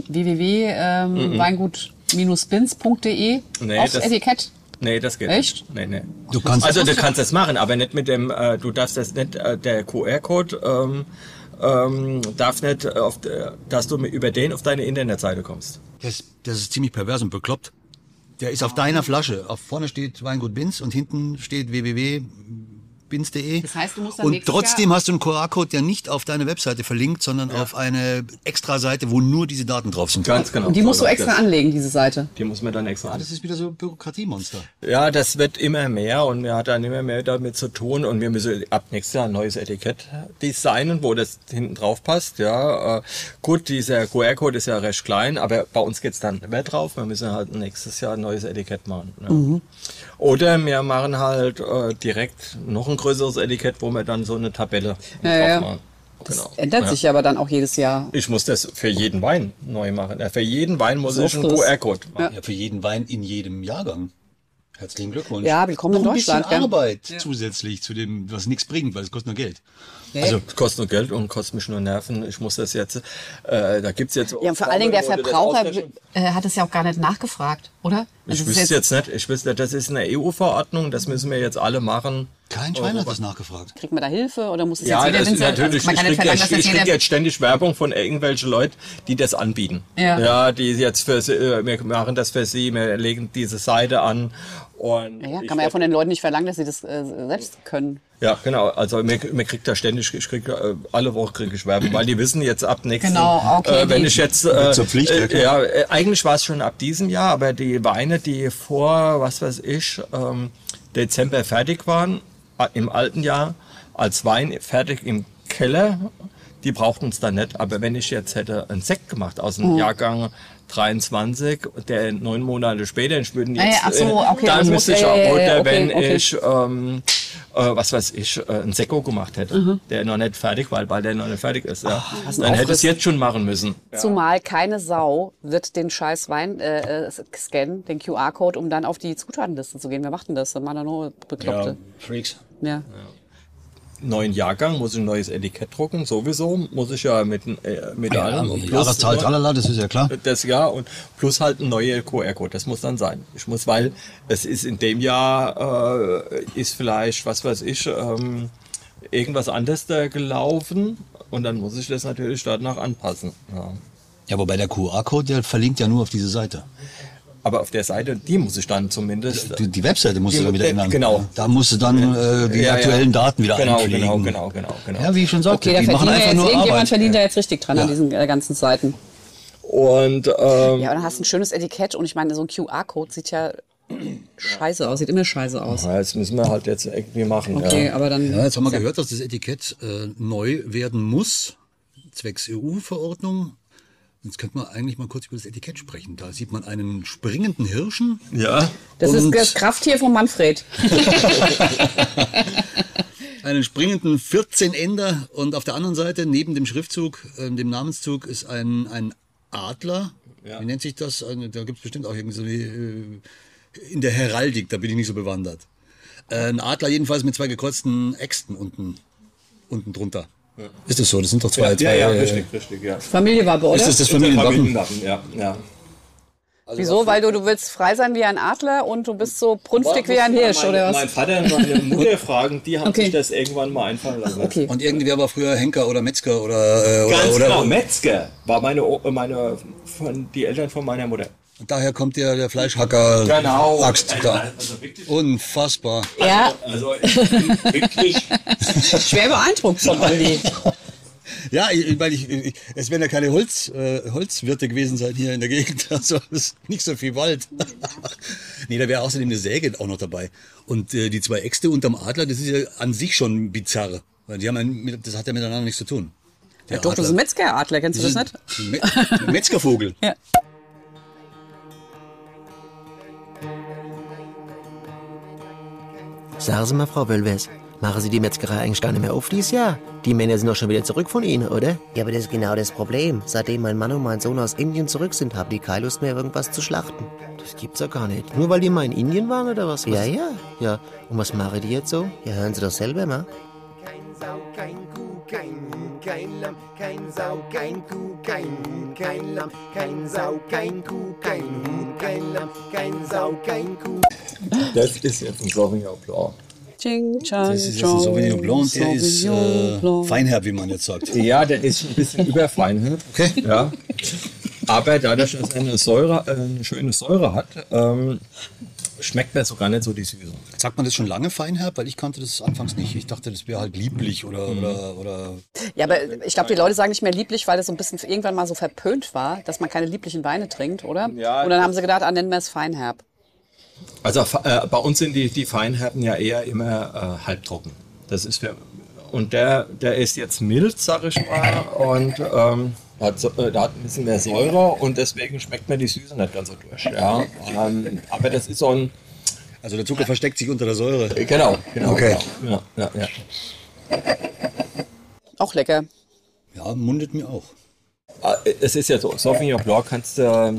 www.weingut-spins.de aufs Etikett. Nee, das geht nicht. Nee. Du kannst das machen, aber nicht mit dem, du darfst das nicht, der QR-Code darf nicht, dass du über den auf deine Internetseite kommst. Das ist ziemlich pervers und bekloppt. Der ist auf deiner Flasche. Vorne steht Weingut Binz und hinten steht www.binz.de. Das heißt, du musst dann und trotzdem hast du einen QR-Code, der nicht auf deine Webseite verlinkt, sondern auf eine extra Seite, wo nur diese Daten drauf sind. Ganz genau. Und die musst du extra anlegen, diese Seite. Die muss man dann extra Das ist wieder so ein Bürokratiemonster. Ja, das wird immer mehr und wir hat dann immer mehr damit zu tun und wir müssen ab nächstes Jahr ein neues Etikett designen, wo das hinten drauf passt. Ja, gut, dieser QR-Code ist ja recht klein, aber bei uns geht's dann mehr drauf. Wir müssen halt nächstes Jahr ein neues Etikett machen. Ja. Oder wir machen halt direkt noch ein größeres Etikett, wo wir dann so eine Tabelle drauf machen. Das ändert sich aber dann auch jedes Jahr. Ich muss das für jeden Wein neu machen. Für jeden Wein muss ich einen QR-Code machen. Ja, für jeden Wein in jedem Jahrgang. Herzlichen Glückwunsch. Ja, willkommen in Deutschland. Ein bisschen Arbeit zusätzlich zu dem, was nichts bringt, weil es kostet nur Geld. Also kostet nur Geld und kostet mich nur Nerven. Ich muss das jetzt, da gibt's jetzt... Ja, und vor allen Dingen der Verbraucher hat es ja auch gar nicht nachgefragt, oder? Also ich wüsste jetzt nicht. Ich wüsste, das ist eine EU-Verordnung, das müssen wir jetzt alle machen. Kein Schwein hat das nachgefragt. Kriegt man da Hilfe oder muss es ja, jetzt jeder... Natürlich. Also ich kriege jetzt ständig Werbung von irgendwelchen Leuten, die das anbieten. Ja, die jetzt wir machen das für sie, wir legen diese Seite an. Und ja, kann man ja von den Leuten nicht verlangen, dass sie das selbst können. Ja, genau. Also mir kriegt da ständig, alle Woche kriege ich Werbung, weil die wissen jetzt ab nächsten, wenn ich jetzt, zur Pflicht, ja, eigentlich war es schon ab diesem Jahr, aber die Weine, die vor, was weiß ich, Dezember fertig waren, im alten Jahr, als Wein fertig im Keller, die brauchten es dann nicht. Aber wenn ich jetzt hätte einen Sekt gemacht aus dem Jahrgang 23, der 9 Monate später, ich würde jetzt, dann müsste ich auch, oder wenn ich, was weiß ich, ein Sekko gemacht hätte, der noch nicht fertig war, weil der noch nicht fertig ist, ja. Dann hätte es jetzt schon machen müssen. Ja. Zumal keine Sau wird den scheiß Wein scannen, den QR-Code, um dann auf die Zutatenliste zu gehen. Wer macht denn das? Dann machen da nur Bekloppte. Ja, Freaks. Ja. Neuen Jahrgang muss ich ein neues Etikett drucken, sowieso muss ich ja mit allem. Jahreszahl, tralala, das ist ja klar. Das Jahr und plus halt ein neuer QR-Code, das muss dann sein. Ich muss, weil es ist in dem Jahr, ist vielleicht, was weiß ich, irgendwas anderes da gelaufen und dann muss ich das natürlich danach anpassen. Ja, wobei der QR-Code, der verlinkt ja nur auf diese Seite. Aber auf der Seite, die muss ich dann zumindest... Die Webseite musst du dann wieder ändern. Genau. Da musst du dann die aktuellen Daten wieder einpflegen. Genau. Ja, wie ich schon sagte, okay, die machen einfach nur irgendjemand Arbeit. verdient da jetzt richtig dran an diesen ganzen Seiten. Und, ja, und dann hast du ein schönes Etikett und ich meine, so ein QR-Code sieht ja scheiße aus, sieht immer scheiße aus. Ja, jetzt müssen wir halt jetzt irgendwie machen. Okay, aber dann... Ja, jetzt haben wir gehört, dass das Etikett neu werden muss, zwecks EU-Verordnung. Jetzt könnte man eigentlich mal kurz über das Etikett sprechen. Da sieht man einen springenden Hirschen. Ja. Das ist das Krafttier von Manfred. Einen springenden 14-Ender und auf der anderen Seite, neben dem Schriftzug, dem Namenszug, ist ein Adler. Ja. Wie nennt sich das? Da gibt es bestimmt auch irgendwie in der Heraldik, da bin ich nicht so bewandert. Ein Adler jedenfalls mit 2 gekreuzten Äxten unten drunter. Ja. Ist das so? Das sind doch zwei. Ja, richtig, ja. Familienwappen, oder? Ist das Familienwappen? Ja. Also wieso? Weil du willst frei sein wie ein Adler und du bist so brünstig wie ein Hirsch, oder was? Mein Vater und meine Mutter fragen, die haben sich das irgendwann mal einfallen lassen. Okay. Und irgendwer war früher Henker oder Metzger oder... Ganz genau, Metzger war die Eltern von meiner Mutter. Und daher kommt der Fleischhacker genau. Axt da. Unfassbar. Ja. Also ich bin wirklich schwer beeindruckt von Andi. Ja, es werden ja keine Holzwirte gewesen sein hier in der Gegend. Also es ist nicht so viel Wald. Nee, da wäre außerdem eine Säge auch noch dabei. Und die 2 Äxte unterm Adler, das ist ja an sich schon bizarr. Weil das hat ja miteinander nichts zu tun. Ja, doch, das ist ein Metzgeradler, kennst du das nicht? Ein Metzgervogel. Ja. Sagen Sie mal, Frau Wölwers, machen Sie die Metzgerei eigentlich gar nicht mehr auf dieses Jahr? Die Männer sind doch schon wieder zurück von Ihnen, oder? Ja, aber das ist genau das Problem. Seitdem mein Mann und mein Sohn aus Indien zurück sind, haben die keine Lust mehr, irgendwas zu schlachten. Das gibt's ja gar nicht. Nur weil die mal in Indien waren, oder was? Ja. Ja, und was machen die jetzt so? Ja, hören Sie doch selber mal. Kein Sau, kein Kuh, kein Lamm, kein Sau, kein Kuh, kein Lamm, kein Sau, kein Kuh, kein Huhn, kein Lamm, kein Sau, kein Kuh. Das ist jetzt ein Sauvignon Blanc. Das ist jetzt ein Sauvignon Blanc und der ist feinherb, wie man jetzt sagt. Ja, der ist ein bisschen überfeinherb. Okay. Ja. Aber dadurch, dass er eine schöne Säure hat, schmeckt mir sogar nicht so die Süße. Sagt man das schon lange Feinherb? Weil ich kannte das anfangs nicht. Ich dachte, das wäre halt lieblich oder. Ja, aber ich glaube, die Leute sagen nicht mehr lieblich, weil das so ein bisschen irgendwann mal so verpönt war, dass man keine lieblichen Weine trinkt, oder? Ja. Und dann haben sie gedacht, nennen wir es Feinherb. Also bei uns sind die Feinherben ja eher immer halbtrocken. Das ist und der ist jetzt mild, sag ich mal, und der hat ein bisschen mehr Säure und deswegen schmeckt mir die Süße nicht ganz so durch. Ja. Aber das ist so ein... Also der Zucker versteckt sich unter der Säure? Genau. Okay. Genau. Ja. Auch lecker. Ja, mundet mir auch. Es ist ja so, Sauvignon Blanc kannst du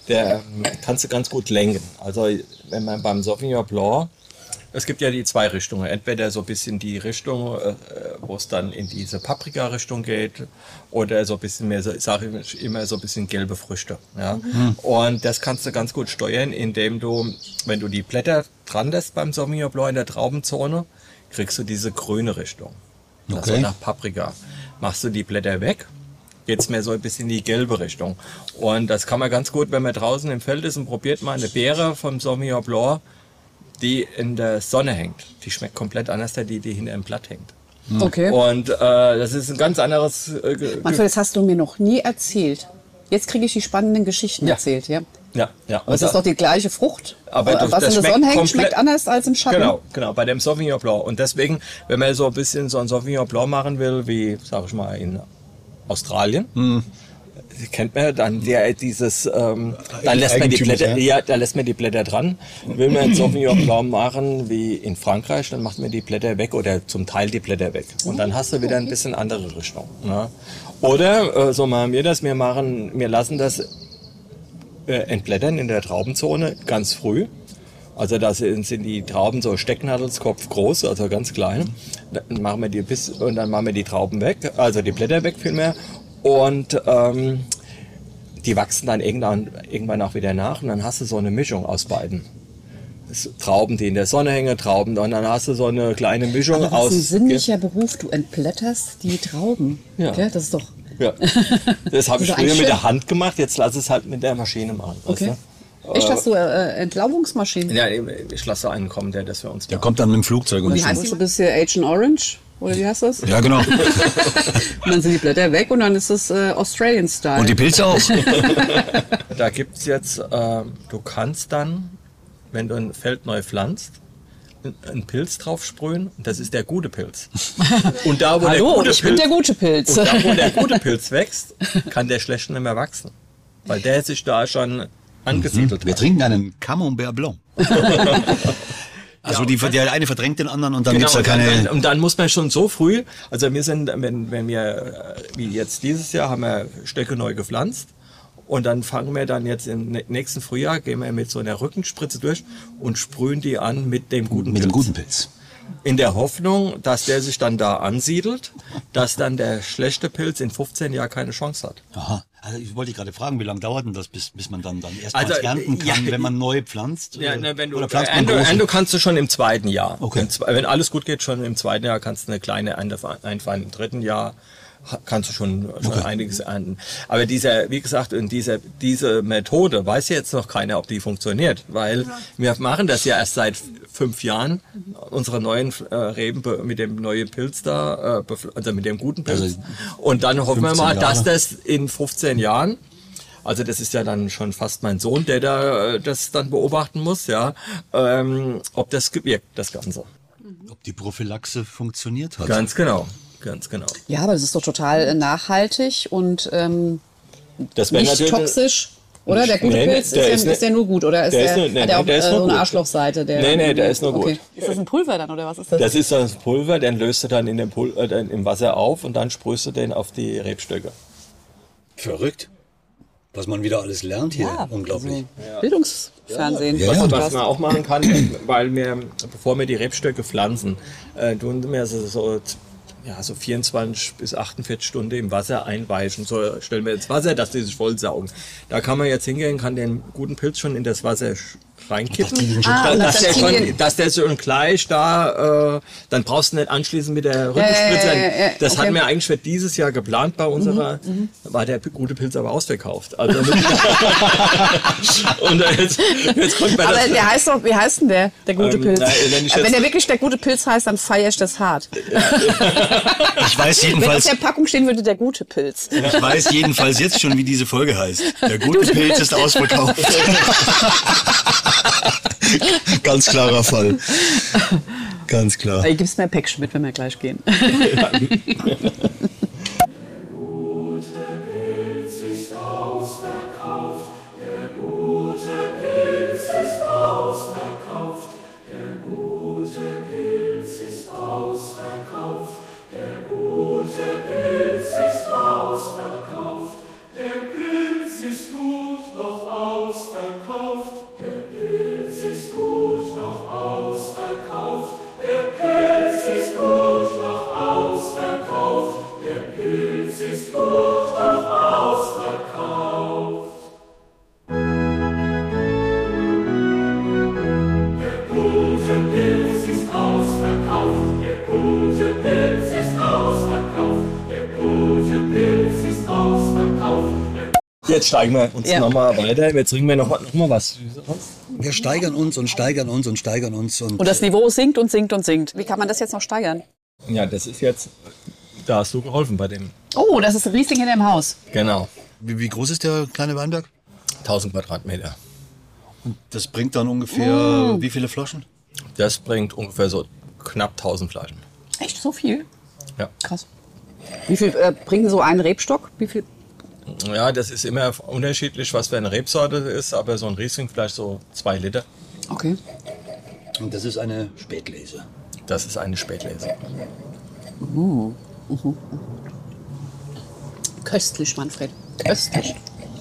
ganz gut lenken. Also wenn man beim Sauvignon Blanc, es gibt ja die zwei Richtungen. Entweder so ein bisschen die Richtung, wo es dann in diese Paprika-Richtung geht, oder so ein bisschen mehr, sage ich immer, so ein bisschen gelbe Früchte. Ja? Und das kannst du ganz gut steuern, indem du, wenn du die Blätter dran lässt beim Sauvignon Blanc in der Traubenzone, kriegst du diese grüne Richtung. Also nach Paprika. Machst du die Blätter weg, geht's mehr so ein bisschen in die gelbe Richtung. Und das kann man ganz gut, wenn man draußen im Feld ist und probiert mal eine Beere vom Sauvignon Blanc, die in der Sonne hängt. Die schmeckt komplett anders, als die hinter dem Blatt hängt. Okay. Und das ist ein ganz anderes... Manfred, das hast du mir noch nie erzählt. Jetzt kriege ich die spannenden Geschichten erzählt, ja? Ja. Aber es ist doch die gleiche Frucht. Aber was in der Sonne hängt, schmeckt anders als im Schatten. Genau, bei dem Sauvignon Blanc. Und deswegen, wenn man so ein bisschen so ein Sauvignon Blanc machen will, wie, sag ich mal, in Australien, kennt man dann dieses, dann lässt man die Blätter, da lässt man die Blätter dran. Will man ein Sauvignon Blanc machen wie in Frankreich, dann macht man die Blätter weg oder zum Teil die Blätter weg. Und dann hast du wieder ein bisschen andere Richtung. Ne? Oder so machen wir das, wir lassen das entblättern in der Traubenzone ganz früh. Also da sind die Trauben so Stecknadelskopf groß, also ganz klein. Dann machen wir die Trauben weg, also die Blätter weg vielmehr. Und die wachsen dann irgendwann auch wieder nach und dann hast du so eine Mischung aus beiden. Trauben, die in der Sonne hängen, Trauben, und dann hast du so eine kleine Mischung aus... Aber das ist ein sinnlicher Beruf, du entblätterst die Trauben. Ja. Okay? Das ist doch... Ja. Das habe ich früher mit der Hand gemacht, jetzt lass es halt mit der Maschine machen. Okay. Echt, hast du Entlaubungsmaschinen? Ja, ich lasse einen kommen, der das für uns macht. Der kommt dann mit dem Flugzeug. Und wie heißt das? Du bist hier Agent Orange? Oder wie heißt das? Ja, genau. Und dann sind die Blätter weg und dann ist das Australian Style. Und die Pilze auch. Da gibt es jetzt, du kannst dann, wenn du ein Feld neu pflanzt, einen Pilz drauf sprühen. Und das ist der gute Pilz. Und da, wo der gute Pilz. Und da, wo der gute Pilz wächst, kann der schlechte nicht mehr wachsen. Weil der sich da schon angesiedelt hat. Wir trinken einen Camembert Blanc. Also der eine verdrängt den anderen und dann gibt's da keine... Und dann muss man schon so früh, also wir sind, wenn wir, wie jetzt dieses Jahr, haben wir Stöcke neu gepflanzt und dann fangen wir dann jetzt im nächsten Frühjahr, gehen wir mit so einer Rückenspritze durch und sprühen die an mit dem guten Pilz. Mit dem guten Pilz. In der Hoffnung, dass der sich dann da ansiedelt, dass dann der schlechte Pilz in 15 Jahren keine Chance hat. Aha. Also ich wollte dich gerade fragen, wie lange dauert denn das, bis man dann erstmal ernten kann, wenn man neu pflanzt? Ja, wenn oder pflanzt man Ernte kannst du schon im zweiten Jahr. Okay. Wenn alles gut geht, schon im zweiten Jahr kannst du eine kleine Ernte einfahren. Im dritten Jahr kannst du schon einiges ernten. Aber wie gesagt, diese Methode weiß jetzt noch keiner, ob die funktioniert, weil wir machen das ja erst seit 5 Jahren, unsere neuen Reben mit dem neuen Pilz da, also mit dem guten Pilz. Also und dann hoffen wir mal, dass das in 15 Jahren, also das ist ja dann schon fast mein Sohn, der da das dann beobachten muss, ja, ob das gewirkt, das Ganze. Ob die Prophylaxe funktioniert hat. Ganz genau. Ganz genau. Ja, aber das ist doch total nachhaltig und das nicht toxisch, oder? Der gute Pilz ist der nur gut, oder hat der auch so eine Arschlochseite? Nee, der ist nur gut. Ist das ein Pulver dann, oder was ist das? Das ist das Pulver, den löst du dann im Wasser auf und dann sprühst du den auf die Rebstöcke. Verrückt. Was man wieder alles lernt hier, unglaublich. Also Bildungsfernsehen. Ja. Was man auch machen kann, weil bevor wir die Rebstöcke pflanzen, tun wir so 24 bis 48 Stunden im Wasser einweichen. So stellen wir ins Wasser, dass die sich voll saugen. Da kann man jetzt hingehen, kann den guten Pilz schon in das Wasser reinkippen, dass der schon gleich da, dann brauchst du nicht anschließen mit der Rückenspritze. Das hatten wir eigentlich für dieses Jahr geplant bei unserer, war der gute Pilz aber ausverkauft. Also und jetzt kommt bei aber der heißt doch, wie heißt denn der gute Pilz? Wenn der wirklich der gute Pilz heißt, dann feiere ich das hart. Ich weiß jedenfalls, wenn auf der Packung stehen würde, der gute Pilz. Ich weiß jedenfalls jetzt schon, wie diese Folge heißt. Der gute Pilz ist ausverkauft. Ganz klarer Fall. Ganz klar. Hier gibt es mehr Päckchen mit, wenn wir gleich gehen. Jetzt steigen wir uns nochmal weiter. Jetzt trinken wir noch mal was. Wir steigern uns und steigern uns und steigern uns. Und das Niveau sinkt und sinkt und sinkt. Wie kann man das jetzt noch steigern? Ja, das ist jetzt, da hast du geholfen bei dem. Oh, das ist ein Riesling hinter dem Haus. Genau. Wie groß ist der kleine Weinberg? 1000 Quadratmeter. Und das bringt dann ungefähr wie viele Flaschen? Das bringt ungefähr so knapp 1000 Flaschen. Echt so viel? Ja. Krass. Wie viel bringt so ein Rebstock? Wie viel? Ja, das ist immer unterschiedlich, was für eine Rebsorte ist, aber so ein Riesling vielleicht so 2 Liter. Okay. Und das ist eine Spätlese. Das ist eine Spätlese. Köstlich, Manfred. Köstlich.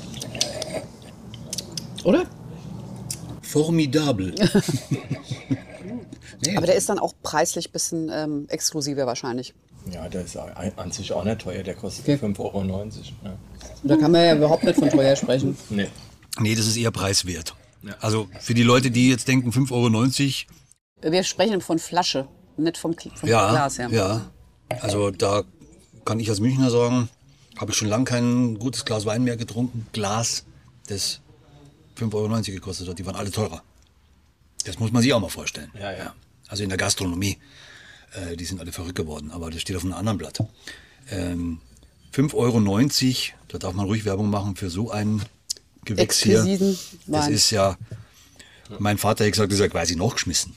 Oder? Formidabel. Nee. Aber der ist dann auch preislich ein bisschen exklusiver wahrscheinlich. Ja, der ist an sich auch nicht teuer. Der kostet 5,90 €. Ja. Da kann man ja überhaupt nicht von teuer sprechen. Nee, das ist eher preiswert. Ja. Also für die Leute, die jetzt denken 5,90 €. Wir sprechen von Flasche, nicht vom Glas. Ja, also da kann ich als Münchner sagen, habe ich schon lange kein gutes Glas Wein mehr getrunken. Glas, das 5,90 € gekostet hat. Die waren alle teurer. Das muss man sich auch mal vorstellen. Ja. Also in der Gastronomie. Die sind alle verrückt geworden, aber das steht auf einem anderen Blatt. 5,90 €, da darf man ruhig Werbung machen für so ein Gewächs hier. Das Wein. ist ja, mein Vater hat gesagt, das ist ja quasi nachgeschmissen.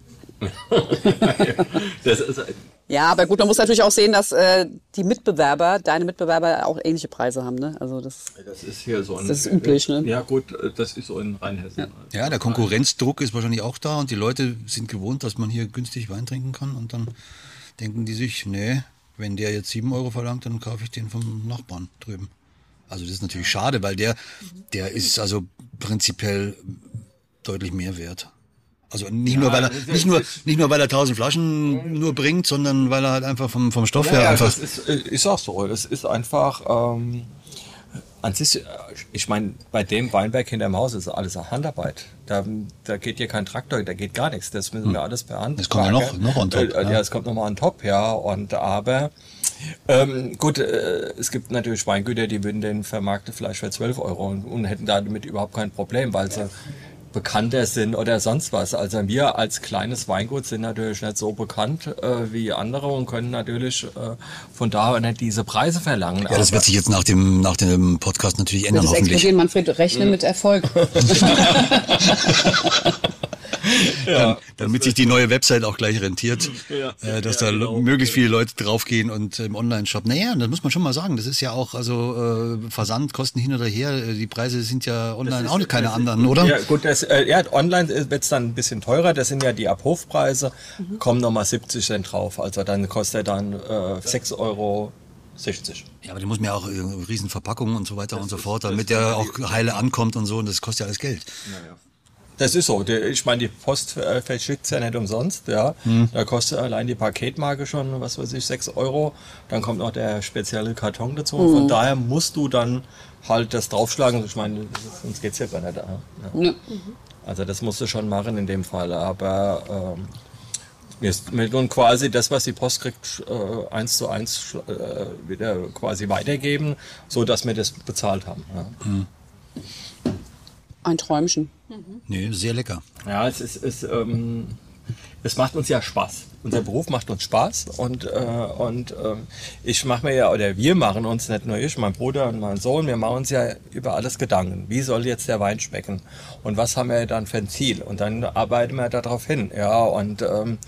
Ja, aber gut, man muss natürlich auch sehen, dass die Mitbewerber, deine Mitbewerber auch ähnliche Preise haben, ne? Also das ist hier so ein, das ist üblich, ne? Ja gut, das ist so in Rheinhessen. Ja, der Konkurrenzdruck ist wahrscheinlich auch da und die Leute sind gewohnt, dass man hier günstig Wein trinken kann und dann denken die sich, nee, wenn der jetzt 7 € verlangt, dann kaufe ich den vom Nachbarn drüben. Also das ist natürlich schade, weil der ist also prinzipiell deutlich mehr wert. Also nicht nur weil er 1000 Flaschen nur bringt, sondern weil er halt einfach vom Stoff her einfach. Das ist auch so. Das ist einfach an sich. Ich meine, bei dem Weinberg hinterm Haus ist alles Handarbeit. Da geht hier kein Traktor, da geht gar nichts. Das müssen wir alles per Hand. Das kommt ja noch on top. Ja, es kommt nochmal on top, ja. Und aber gut, es gibt natürlich Weingüter, die würden den vermarkten vielleicht für 12 € und hätten damit überhaupt kein Problem, weil sie bekannter sind oder sonst was. Also wir als kleines Weingut sind natürlich nicht so bekannt wie andere und können natürlich von daher nicht diese Preise verlangen. Ja, das wird sich jetzt nach dem Podcast natürlich ändern, hoffentlich. Manfred, rechnen mit Erfolg. Damit sich die neue Website auch gleich rentiert, dass da möglichst viele Leute draufgehen und im Online-Shop. Naja, das muss man schon mal sagen. Das ist ja auch, also Versandkosten hin oder her. Die Preise sind ja online auch keine anderen, oder? Ja, gut, online wird es dann ein bisschen teurer. Das sind ja die Abhofpreise. Kommen nochmal 70 Cent drauf. Also dann kostet er dann 6,60 €. Ja, aber die muss man ja auch riesen Verpackungen und so weiter und so fort, damit der auch heile ankommt und so. Und das kostet ja alles Geld. Ja. Das ist so. Ich meine, die Post verschickt es ja nicht umsonst. Ja. Da kostet allein die Paketmarke schon, was weiß ich, 6 €. Dann kommt noch der spezielle Karton dazu. Und von daher musst du dann halt das draufschlagen. Ich meine, sonst geht es ja gar nicht. Ja. Also das musst du schon machen in dem Fall. Aber wir tun quasi das, was die Post kriegt, 1:1 wieder quasi weitergeben, so dass wir das bezahlt haben. Ja. Mhm. Ein Träumchen. Nee, sehr lecker. Ja, es macht uns ja Spaß. Unser Beruf macht uns Spaß und ich mache mir ja, oder wir machen uns, nicht nur ich, mein Bruder und mein Sohn, wir machen uns ja über alles Gedanken. Wie soll jetzt der Wein schmecken? Und was haben wir dann für ein Ziel? Und dann arbeiten wir darauf hin. Ja, und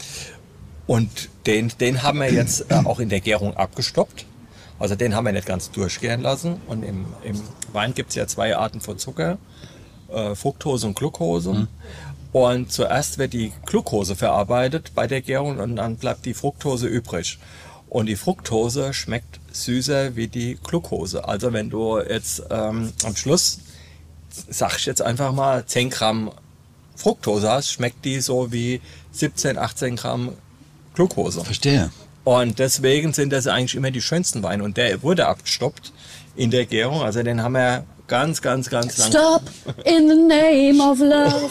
den haben wir jetzt auch in der Gärung abgestoppt. Also den haben wir nicht ganz durchgären lassen. Und im Wein gibt es ja 2 Arten von Zucker, Fructose und Glucose. Mhm. Und zuerst wird die Glucose verarbeitet bei der Gärung und dann bleibt die Fructose übrig. Und die Fructose schmeckt süßer wie die Glucose. Also wenn du jetzt am Schluss, sag ich jetzt einfach mal, 10 Gramm Fructose hast, schmeckt die so wie 17, 18 Gramm Glucose. Verstehe. Und deswegen sind das eigentlich immer die schönsten Weine. Und der wurde abgestoppt in der Gärung. Also den haben wir ganz lang. Stop in the name of love.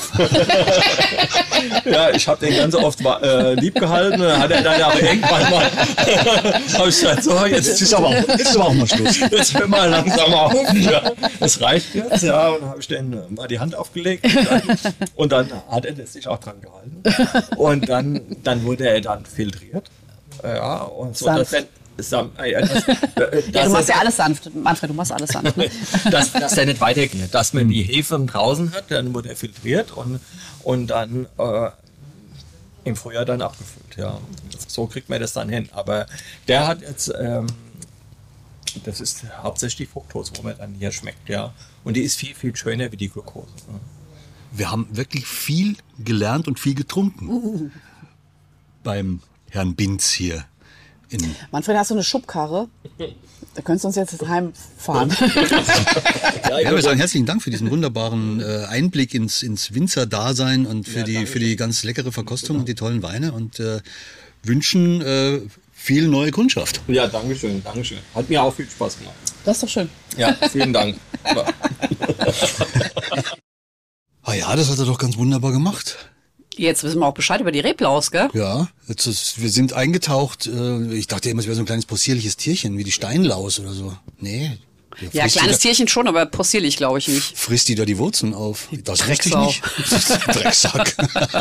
Ja, ich habe den ganz oft lieb gehalten. Hat er dann aber irgendwann mal. Habe ich gesagt, so, jetzt ist aber auch mal Schluss. Jetzt hör mal langsam auf. Ja, das reicht jetzt. Ja, und dann habe ich den mal die Hand aufgelegt. Und dann hat er sich auch dran gehalten. Und dann wurde er dann filtriert. Ja, und so, dass ja, du machst ja alles sanft. Manfred, du machst alles sanft. Ne? dass der nicht weitergeht. Dass man die Hefe draußen hat, dann wurde er filtriert und dann im Frühjahr dann abgefüllt. Ja. So kriegt man das dann hin. Aber der hat jetzt, das ist hauptsächlich die Fructose, wo man dann hier schmeckt. Ja. Und die ist viel schöner wie die Glucose. Ja. Wir haben wirklich viel gelernt und viel getrunken. Beim Herrn Binz hier. Manfred, hast du eine Schubkarre? Da könntest du uns jetzt heimfahren. Ja, wir sagen herzlichen Dank für diesen wunderbaren Einblick ins Winzer-Dasein und für die ganz leckere Verkostung und die tollen Weine und wünschen viel neue Kundschaft. Ja, Dankeschön. Hat mir auch viel Spaß gemacht. Das ist doch schön. Ja, vielen Dank. Ah ja, das hat er doch ganz wunderbar gemacht. Jetzt wissen wir auch Bescheid über die Reblaus, gell? Ja, wir sind eingetaucht. Ich dachte immer, es wäre so ein kleines possierliches Tierchen, wie die Steinlaus oder so. Nee. Ja, kleines Tierchen schon, aber possierlich glaube ich nicht. Frisst die da die Wurzeln auf? Das wusste ich nicht. Drecksack.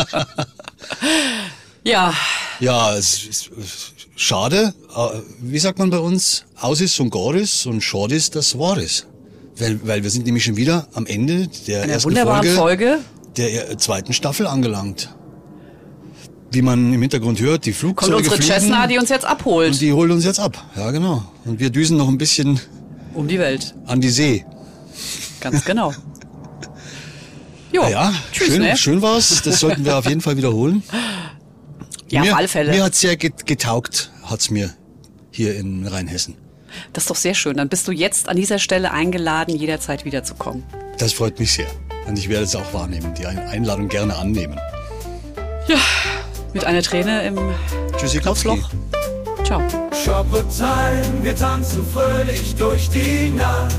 Ja. Ja, es ist schade. Wie sagt man bei uns? Aus ist und gar ist und schade ist, das war es. Weil wir sind nämlich schon wieder am Ende der ersten Folge der 2. Staffel angelangt. Wie man im Hintergrund hört, die Flugzeuge kommt unsere Cessna, die uns jetzt abholt. Und die holt uns jetzt ab. Ja, genau. Und wir düsen noch ein bisschen um die Welt. An die See. Ganz genau. Jo, ja, tschüss, schön war's. Das sollten wir auf jeden Fall wiederholen. Ja, auf alle Fälle. Mir hat's sehr getaugt, hat's mir hier in Rheinhessen. Das ist doch sehr schön. Dann bist du jetzt an dieser Stelle eingeladen, jederzeit wiederzukommen. Das freut mich sehr. Und ich werde es auch wahrnehmen, die Einladung gerne annehmen. Ja, mit einer Träne im Knopfloch. Ciao. Shoppe-Time, wir tanzen fröhlich durch die Nacht.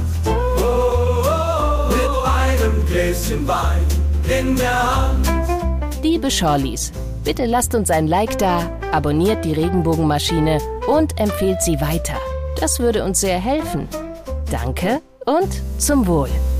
Mit einem Gläschen Wein in der Hand. Liebe Schorlis, bitte lasst uns ein Like da, abonniert die Regenbogenmaschine und empfehlt sie weiter. Das würde uns sehr helfen. Danke und zum Wohl.